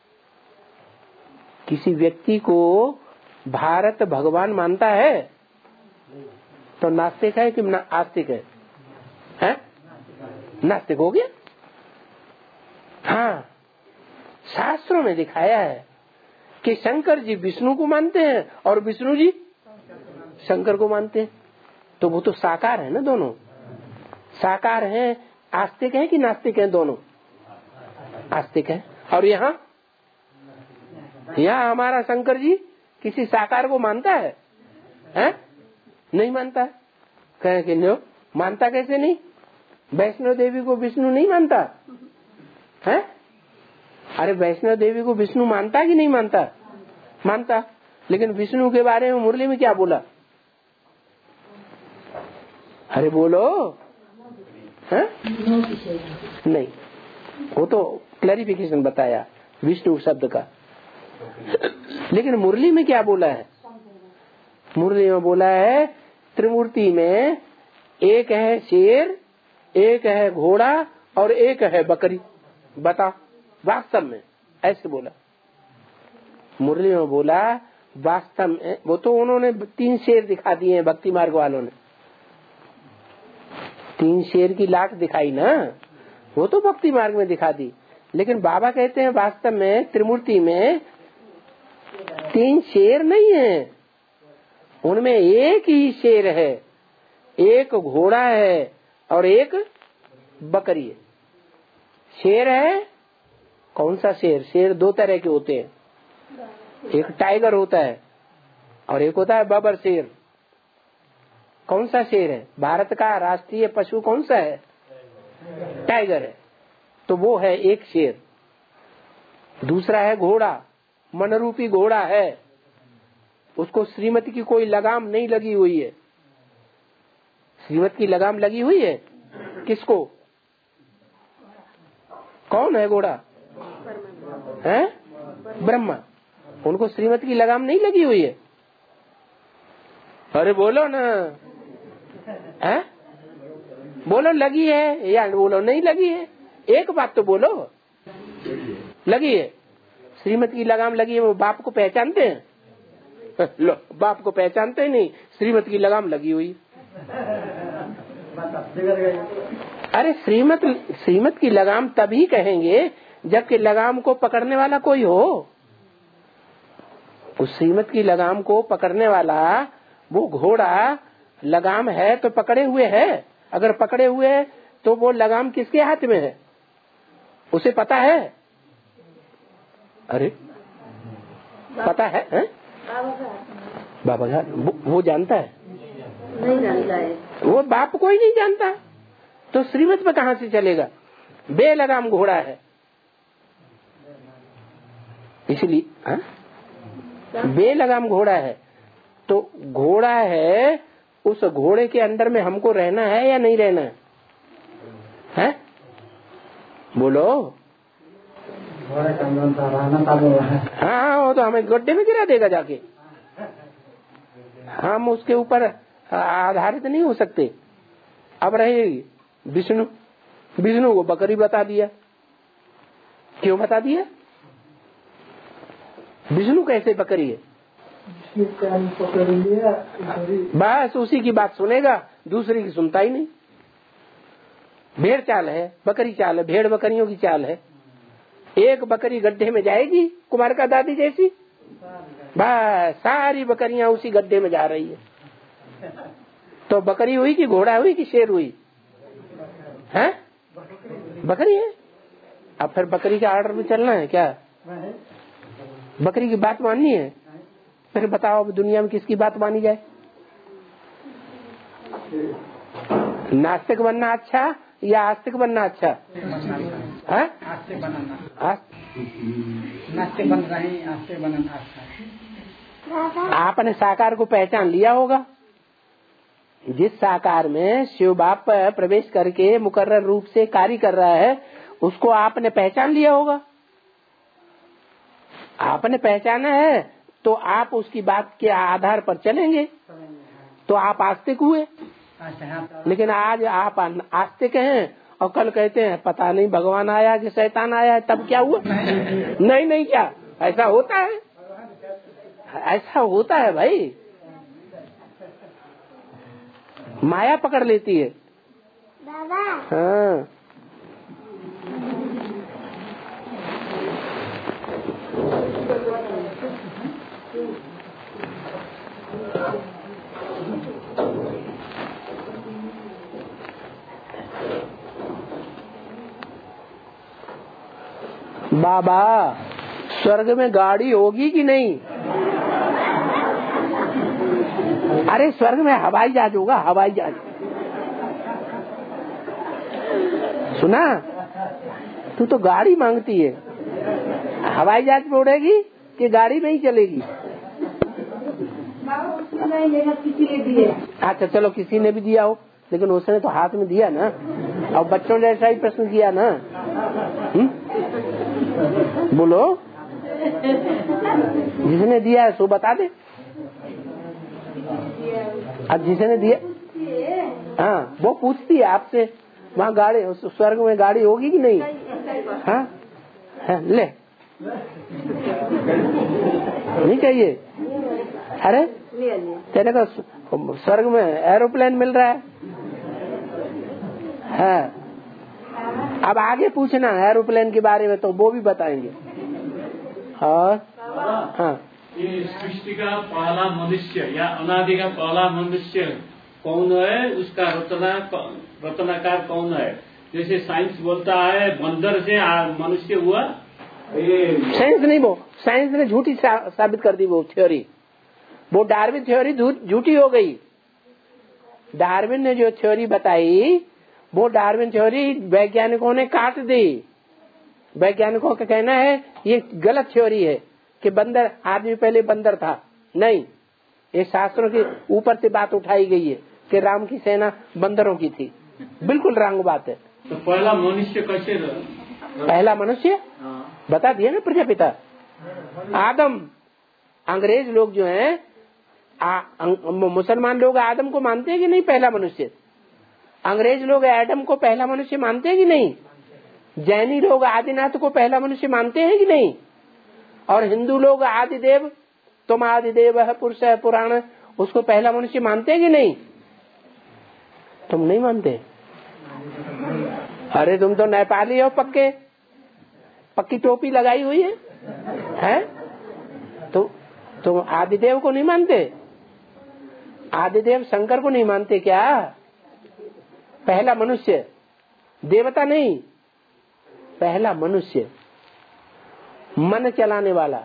किसी व्यक्ति को भारत भगवान मानता है तो नास्तिक है कि आस्तिक है? हैं? नास्तिक हो गया। हाँ, शास्त्रों में दिखाया है कि शंकर जी विष्णु को मानते हैं और विष्णु जी शंकर को मानते हैं, तो वो तो साकार है ना, दोनों साकार हैं। आस्तिक है कि नास्तिक है? दोनों आस्तिक है। और यहाँ यहाँ हमारा शंकर जी किसी साकार को मानता है? हैं? नहीं मानता है। कहे कि नो, मानता कैसे नहीं? वैष्णो देवी को विष्णु नहीं मानता है? अरे वैष्णो देवी को विष्णु मानता कि नहीं मानता? मानता। लेकिन विष्णु के बारे में मुरली में क्या बोला? अरे बोलो। है? नहीं, वो तो क्लैरिफिकेशन बताया विष्णु शब्द का। लेकिन मुरली में क्या बोला है? मुरली में बोला है त्रिमूर्ति में एक है शेर, एक है घोड़ा और एक है बकरी। बता वास्तव में ऐसे बोला मुरली में बोला वास्तव में। वो तो उन्होंने तीन शेर दिखा दिए हैं भक्ति मार्ग वालों ने, तीन शेर की लाट दिखाई ना, वो तो भक्ति मार्ग में दिखा दी। लेकिन बाबा कहते हैं वास्तव में त्रिमूर्ति में तीन शेर नहीं है, उनमें एक ही शेर है, एक घोड़ा है और एक बकरी है। शेर है, कौन सा शेर? शेर दो तरह के होते हैं, एक टाइगर होता है और एक होता है बबर शेर। कौन सा शेर है? भारत का राष्ट्रीय पशु कौन सा है? टाइगर है, तो वो है एक शेर। दूसरा है घोड़ा, मनरूपी घोड़ा है, उसको श्रीमती की कोई लगाम नहीं लगी हुई है। श्रीमती की लगाम लगी हुई है किसको? कौन है घोड़ा? है ब्रह्मा, उनको श्रीमती की लगाम नहीं लगी हुई है। अरे बोलो ना, है बोलो लगी है या बोलो नहीं लगी है? एक बात तो बोलो, लगी है। श्रीमती की लगाम लगी है, वो बाप को पहचानते हैं? लो, बाप को पहचानते नहीं, श्रीमती की लगाम लगी हुई। अरे श्रीमत श्रीमत की लगाम तभी कहेंगे जबकि लगाम को पकड़ने वाला कोई हो। उस श्रीमत की लगाम को पकड़ने वाला वो घोड़ा लगाम है तो पकड़े हुए है। अगर पकड़े हुए है तो वो लगाम किसके हाथ में है उसे पता है? अरे पता है, है? बाबा का वो, वो जानता है? नहीं जानता है, वो बाप को ही नहीं जानता, तो श्रीमत में कहाँ से चलेगा? बेलगाम घोड़ा है इसलिए, बेलगाम घोड़ा है तो घोड़ा है, उस घोड़े के अंदर में हमको रहना है या नहीं रहना है? है? बोलो। हाँ, वो तो हमें गड्ढे में गिरा देगा जाके, हम उसके ऊपर आधारित नहीं हो सकते। अब रहेगी विष्णु, विष्णु को बकरी बता दिया, क्यों बता दिया? विष्णु कैसे बकरी है? बस उसी की बात सुनेगा, दूसरी की सुनता ही नहीं। भेड़ चाल है, बकरी चाल है, भेड़ बकरियों की चाल है। एक बकरी गड्ढे में जाएगी कुमार का दादी जैसी, बस सारी बकरियां उसी गड्ढे में जा रही है। तो बकरी हुई कि घोड़ा हुई कि शेर हुई? हैं? बकरी है। अब फिर बकरी के आर्डर में चलना है क्या? बकरी की बात माननी है? फिर बताओ अब दुनिया में किसकी बात मानी जाए? नास्तिक बनना अच्छा या आस्तिक बनना अच्छा? है? नास्तिक बन रहे हैं, आस्तिक बनना अच्छा। आपने साकार को पहचान लिया होगा। जिस साकार में शिव बाप प्रवेश करके मुकर्रर रूप से कार्य कर रहा है उसको आपने पहचान लिया होगा। आपने पहचाना है तो आप उसकी बात के आधार पर चलेंगे, तो आप आस्तिक हुए। लेकिन आज आप आस्तिक हैं और कल कहते हैं पता नहीं भगवान आया कि शैतान आया है, तब क्या हुआ? नहीं नहीं, क्या ऐसा होता है? ऐसा होता है भाई, माया पकड़ लेती है। हाँ, बाबा स्वर्ग में गाड़ी होगी कि नहीं? अरे स्वर्ग में हवाई जहाज होगा, हवाई जहाज। सुना? तू तो गाड़ी मांगती है, हवाई जहाज में उड़ेगी कि गाड़ी में ही चलेगी? किसी ने दिए। अच्छा चलो किसी ने भी दिया हो, लेकिन उसने तो हाथ में दिया ना, और बच्चों ने ऐसा ही प्रश्न किया ना। हुँ? बोलो, जिसने दिया है सो बता दे। अब जिसने दिया, हाँ वो पूछती है आपसे, वहाँ गाड़ी, स्वर्ग में गाड़ी होगी कि नहीं? हाँ, हाँ ले नहीं चाहिए। अरे तेरे को स्वर्ग में एरोप्लेन मिल रहा है। हाँ अब आगे पूछना एरोप्लेन के बारे में तो वो भी बताएंगे। और हाँ, ये सृष्टि का पहला मनुष्य या अनादि का पहला मनुष्य कौन है, उसका रचना रचनाकार कौन है? जैसे साइंस बोलता है बंदर से मनुष्य हुआ, ये साइंस नहीं, वो साइंस ने झूठी सा, साबित कर दी वो थ्योरी। वो डार्विन थ्योरी झूठी हो गई। डार्विन ने जो थ्योरी बताई वो डार्विन थ्योरी वैज्ञानिकों ने काट दी। वैज्ञानिकों का कहना है ये गलत थ्योरी है कि बंदर, आदमी पहले बंदर था। नहीं, ये शास्त्रों के ऊपर से बात उठाई गई है कि राम की सेना बंदरों की थी। बिल्कुल रंग बात है। तो पहला मनुष्य कैसे? पहला मनुष्य बता दिया ना, प्रजापिता आदम। अंग्रेज लोग जो हैं, मुसलमान लोग आदम को मानते हैं कि नहीं पहला मनुष्य? अंग्रेज लोग एडम को पहला मनुष्य मानते हैं कि नहीं? जैनी लोग आदिनाथ को पहला मनुष्य मानते हैं कि नहीं? और हिंदू लोग आदिदेव, तुम आदिदेव है, पुरुष है, पुराण, उसको पहला मनुष्य मानते हैं कि नहीं? तुम नहीं मानते? अरे तुम तो नेपाली हो, पक्के पक्की टोपी लगाई हुई है, हैं? तो तुम आदिदेव को नहीं मानते? आदिदेव शंकर को नहीं मानते क्या? पहला मनुष्य, देवता नहीं, पहला मनुष्य, मन चलाने वाला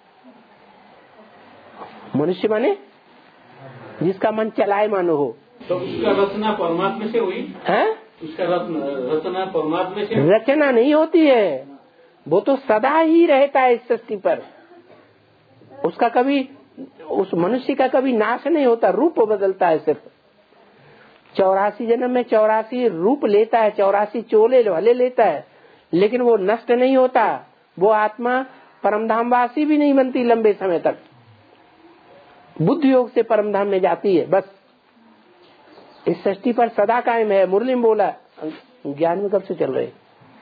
मनुष्य माने जिसका मन चलाए मानो हो। तो उसका रचना परमात्मा से हुई है? उसका रचना परमात्मा से? रचना नहीं होती है, वो तो सदा ही रहता है इस सृष्टि पर। उसका कभी, उस मनुष्य का कभी नाश नहीं होता, रूप बदलता है सिर्फ। चौरासी जन्म में चौरासी रूप लेता है, चौरासी चोले भले लेता है, लेकिन वो नष्ट नहीं होता। वो आत्मा परमधामवासी भी नहीं बनती लंबे समय तक, बुद्ध योग से परमधाम में जाती है बस। इस सृष्टि पर सदा कायम है। मुरली में बोला, ज्ञान में कब से चल रहे?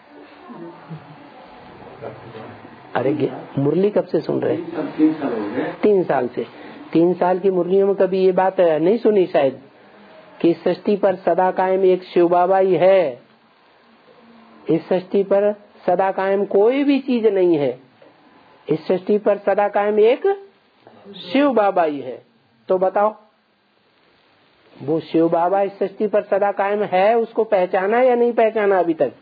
अरे मुरली कब से सुन रहे? तीन साल हो गए। तीन साल से। तीन साल की मुरलियों में कभी ये बात नहीं सुनी शायद कि इस सृष्टि पर सदा कायम एक शिव बाबा ही है। इस सृष्टि पर सदा कायम कोई भी चीज नहीं है। इस सृष्टि पर सदा कायम एक शिव बाबा ही है। तो बताओ, वो शिव बाबा इस सृष्टि पर सदा कायम है, उसको पहचाना या नहीं पहचाना अभी तक?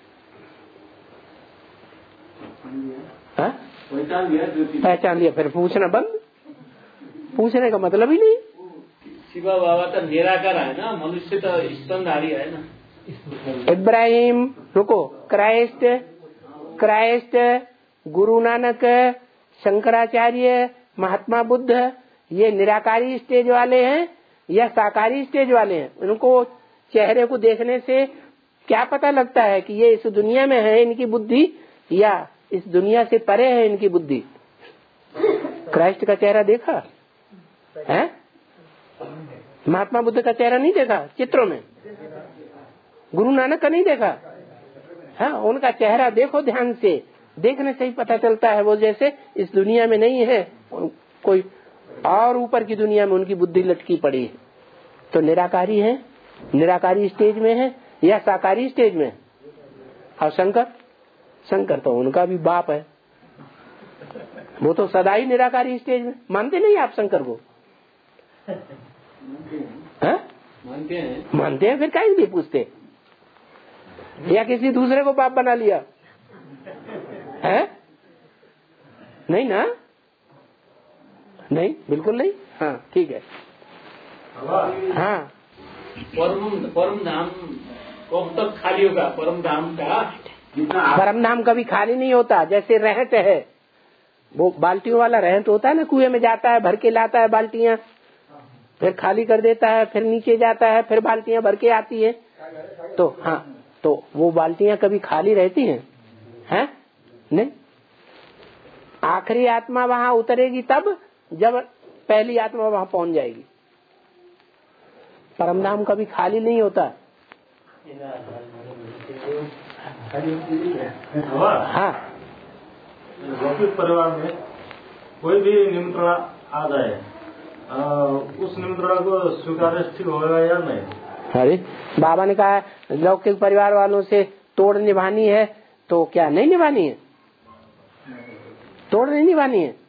पहचान लिया, पहचान लिया, फिर पूछना बंद। पूछने का मतलब ही नहीं। शिवा बाबा तो निराकार है ना, मनुष्य तो स्तनधारी है ना। इब्राहिम, रुको, क्राइस्ट, क्राइस्ट, गुरु नानक, शंकराचार्य, महात्मा बुद्ध, ये निराकारी स्टेज वाले हैं या साकारी स्टेज वाले हैं? उनको चेहरे को देखने से क्या पता लगता है कि ये इस दुनिया में है इनकी बुद्धि या इस दुनिया से परे है इनकी बुद्धि? क्राइस्ट का चेहरा देखा है? महात्मा बुद्ध का चेहरा नहीं देखा चित्रों में? गुरु नानक का नहीं देखा? हाँ, उनका चेहरा देखो ध्यान से, देखने से ही पता चलता है वो जैसे इस दुनिया में नहीं है, कोई और ऊपर की दुनिया में उनकी बुद्धि लटकी पड़ी है। तो निराकारी है, निराकारी स्टेज में है या साकारी स्टेज में? और शंकर, शंकर तो उनका भी बाप है, वो तो सदा ही निराकारी स्टेज में। मानते नहीं आप शंकर को? है? मानते हैं। मानते हैं, फिर काहे लिए पूछते? या किसी दूसरे को बाप बना लिया है? नहीं ना, नहीं, बिल्कुल नहीं। हाँ ठीक है। हाँ, परम परम धाम कब तक खाली होगा? परम धाम का परम धाम कभी खाली नहीं होता। जैसे रहत है, वो बाल्टियों वाला रहत होता है ना, कुएं में जाता है, भर के लाता है बाल्टियां, फिर खाली कर देता है, फिर नीचे जाता है, फिर बाल्टियां भर के आती है। तो हाँ, तो वो बाल्टियां कभी खाली रहती हैं? हैं? नहीं। आखिरी आत्मा वहां उतरेगी तब जब पहली आत्मा वहां पहुंच जाएगी। परमधाम कभी खाली नहीं होता। हाँ, लौकिक परिवार में कोई भी निमंत्रण आ जाए, उस निमंत्रण को स्वीकार ठीक होगा या नहीं? अरे बाबा ने कहा लौकिक परिवार वालों से तोड़ निभानी है, तो क्या नहीं निभानी है? तोड़ नहीं निभानी है।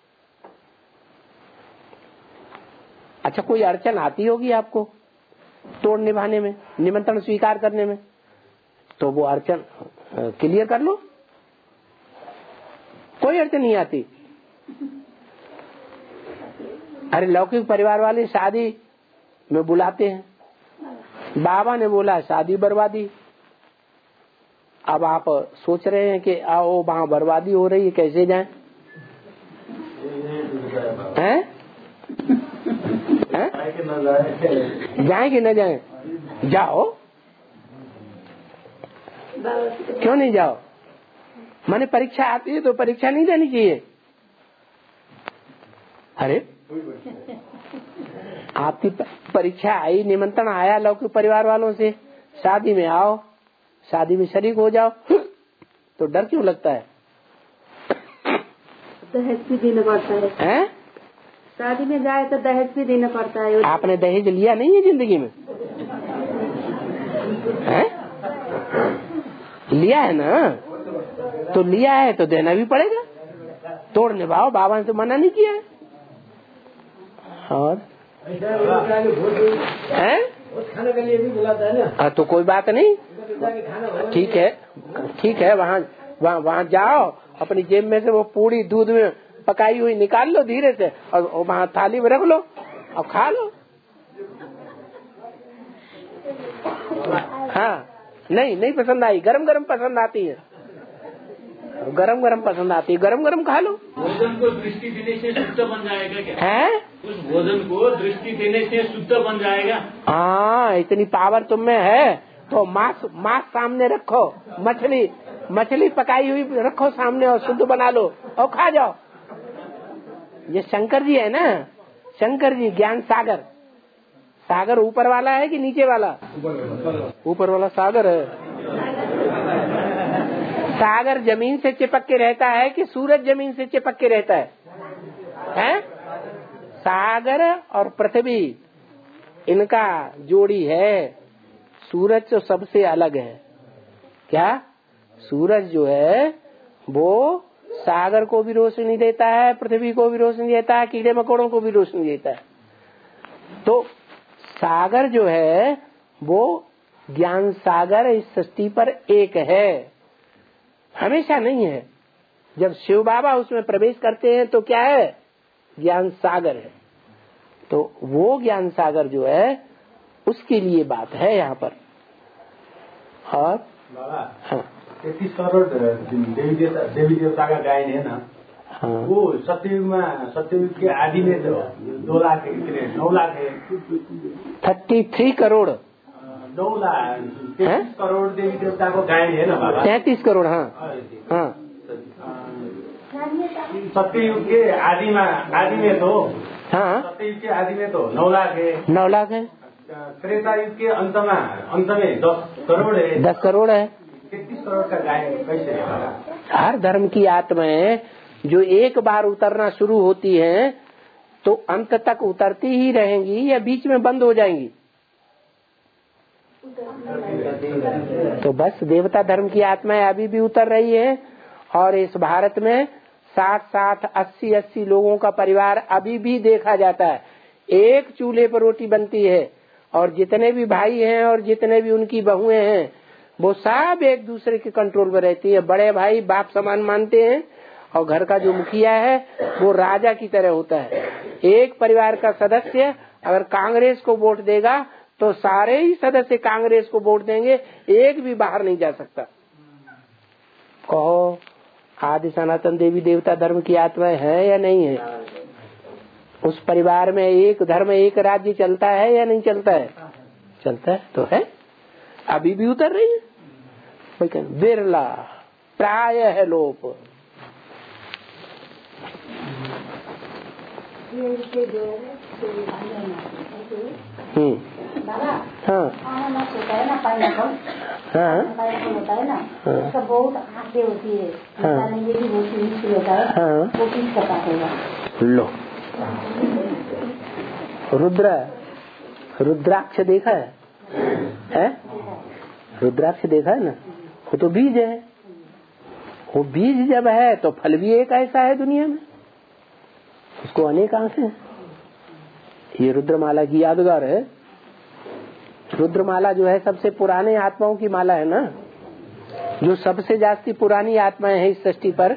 अच्छा, कोई अड़चन आती होगी आपको तोड़ निभाने में, निमंत्रण स्वीकार करने में, तो वो अड़चन क्लियर कर लो। कोई अड़चन नहीं आती। अरे लौकिक परिवार वाले शादी में बुलाते हैं, बाबा ने बोला शादी बर्बादी। अब आप सोच रहे हैं कि आओ वहाँ बर्बादी हो रही है, कैसे जाएं? हैं? जाए कि न जाए? जाओ, क्यों नहीं जाओ? माने परीक्षा आती है तो परीक्षा नहीं देनी चाहिए। अरे आपकी परीक्षा आई, निमंत्रण आया लौकिक परिवार वालों से, शादी में आओ, शादी में शरीक हो जाओ, तो डर क्यों लगता है? दहेज भी देना पड़ता है, हैं? शादी में जाए तो दहेज भी देना पड़ता है। आपने दहेज लिया नहीं है जिंदगी में? हैं? लिया है ना, तो लिया है तो देना भी पड़ेगा। तोड़ निभाओ, बाबा ने तो मना नहीं किया है। और हैं? खाने के लिए भी बुलाता है ना। आ, तो कोई बात नहीं, ठीक है, ठीक है। वहाँ वहाँ वहाँ जाओ, अपनी जेब में से वो पूरी दूध में पकाई हुई निकाल लो धीरे से, और वहाँ थाली में रख लो और खा लो। हाँ, नहीं नहीं पसंद आई, गरम गरम पसंद आती है, गरम गरम पसंद आती है, गरम गरम खा लो। भोजन को दृष्टि देने से शुद्ध बन जाएगा क्या? है? उस भोजन को दृष्टि देने से शुद्ध बन जाएगा। हाँ, इतनी पावर तुम में है तो मांस मांस सामने रखो, मछली मछली पकाई हुई रखो सामने और शुद्ध बना लो और खा जाओ। ये शंकर जी है ना, शंकर जी ज्ञान सागर। सागर ऊपर वाला है कि नीचे वाला? ऊपर वाला सागर है। सागर जमीन से चिपक के रहता है कि सूरज जमीन से चिपक के रहता है? हैं? सागर और पृथ्वी इनका जोड़ी है। सूरज तो सबसे अलग है। क्या? सूरज जो है वो सागर को भी रोशनी देता है, पृथ्वी को भी रोशनी देता है, कीड़े मकोड़ों को भी रोशनी देता है। तो सागर जो है वो ज्ञान सागर इस सृष्टि पर एक है, हमेशा नहीं है। जब शिव बाबा उसमें प्रवेश करते हैं तो क्या है? ज्ञान सागर है। तो वो ज्ञान सागर जो है उसके लिए बात है यहाँ पर। और हाँ, तैतीस करोड़ देवी देवता देवी देवता का गायन है ना। हाँ। वो सत्ययुग में, सत्ययुग के आदि में तो दो लाख है, कितने नौ लाख है, थर्टी थ्री करोड़ नौ लाख तैतीस करोड़ देवी देवता को गायन है ना बाबा। तैतीस करोड़ हाँ हाँ। सत्ययुग के आदि में आदि में तो हाँ, सत्ययुग के आदि में तो नौ लाख है, नौ लाख है। त्रेता युग के अंत में अंत में दस करोड़ है, दस करोड़ है। तैतीस करोड़ का गायन कैसे है? हर धर्म की आत्माएं जो एक बार उतरना शुरू होती हैं तो अंत तक उतरती ही रहेंगी या बीच में बंद हो जाएंगी? तो बस देवता धर्म की आत्माएं अभी भी उतर रही है। और इस भारत में साठ साठ अस्सी अस्सी लोगों का परिवार अभी भी देखा जाता है। एक चूल्हे पर रोटी बनती है और जितने भी भाई हैं और जितने भी उनकी बहुएं हैं वो सब एक दूसरे के कंट्रोल में रहती है। बड़े भाई बाप समान मानते हैं और घर का जो मुखिया है वो राजा की तरह होता है। एक परिवार का सदस्य अगर कांग्रेस को वोट देगा तो सारे ही सदस्य कांग्रेस को वोट देंगे, एक भी बाहर नहीं जा सकता। कहो आदि सनातन देवी देवता धर्म की आत्माएं है या नहीं है? उस परिवार में एक धर्म एक राज्य चलता है या नहीं चलता है? चलता है तो है, अभी भी उतर रही है। बिरला प्राय है लोप। हम्म हाँ अनानास होता है ना, पाइनएप्पल, हाँ पाइनएप्पल होता है ना, हाँ। उसका बहुत आंखें होती है, हाँ। निकालने ये भी बहुत मुश्किल होता है, हाँ। वो पीस कर काटेगा। लो, रुद्र रुद्राक्ष देखा है, है? रुद्राक्ष देखा है ना, वो तो बीज है। वो बीज जब है तो फल भी एक ऐसा है दुनिया में, उसको अनेक आंखें हैं। ये रुद्रमाला की यादगार है। रुद्रमाला जो है सबसे पुराने आत्माओं की माला है ना, जो सबसे जास्ती पुरानी आत्माएं हैं इस सृष्टि पर।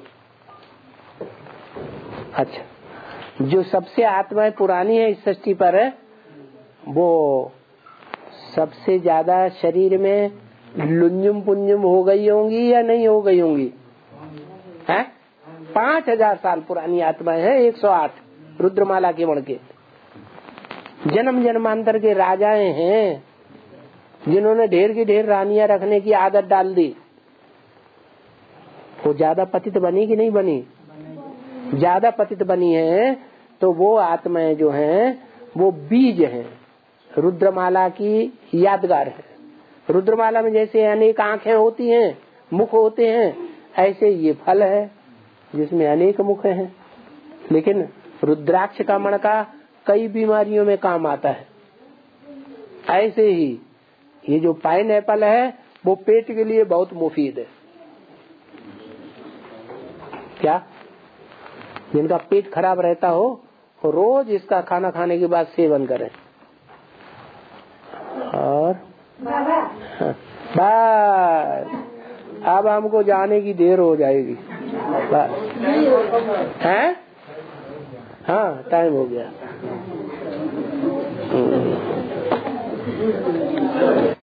अच्छा, जो सबसे आत्माएं पुरानी है इस सृष्टि पर, वो सबसे ज्यादा शरीर में लुंजुम पुंजुम हो गई होंगी या नहीं हो गई होंगी? हैं? पांच हजार साल पुरानी आत्माएं हैं, एक सौ आठ रुद्रमाला के मण के। जन्म जन्मांतर के राजाएं हैं, जिन्होंने ढेर की ढेर रानियां रखने की आदत डाल दी। वो ज्यादा पतित बनी कि नहीं बनी? ज्यादा पतित बनी है। तो वो आत्माएं जो हैं वो बीज हैं, रुद्रमाला की यादगार है। रुद्रमाला में जैसे अनेक आंखें होती हैं, मुख होते हैं, ऐसे ये फल है जिसमें अनेक मुख हैं। लेकिन रुद्राक्ष का मण का कई बीमारियों में काम आता है। ऐसे ही ये जो पाइनएप्पल है वो पेट के लिए बहुत मुफीद है। क्या? जिनका पेट खराब रहता हो रोज इसका खाना खाने के बाद सेवन करें। और बस अब हमको जाने की देर हो जाएगी। बस हैं? हाँ, टाइम हो गया।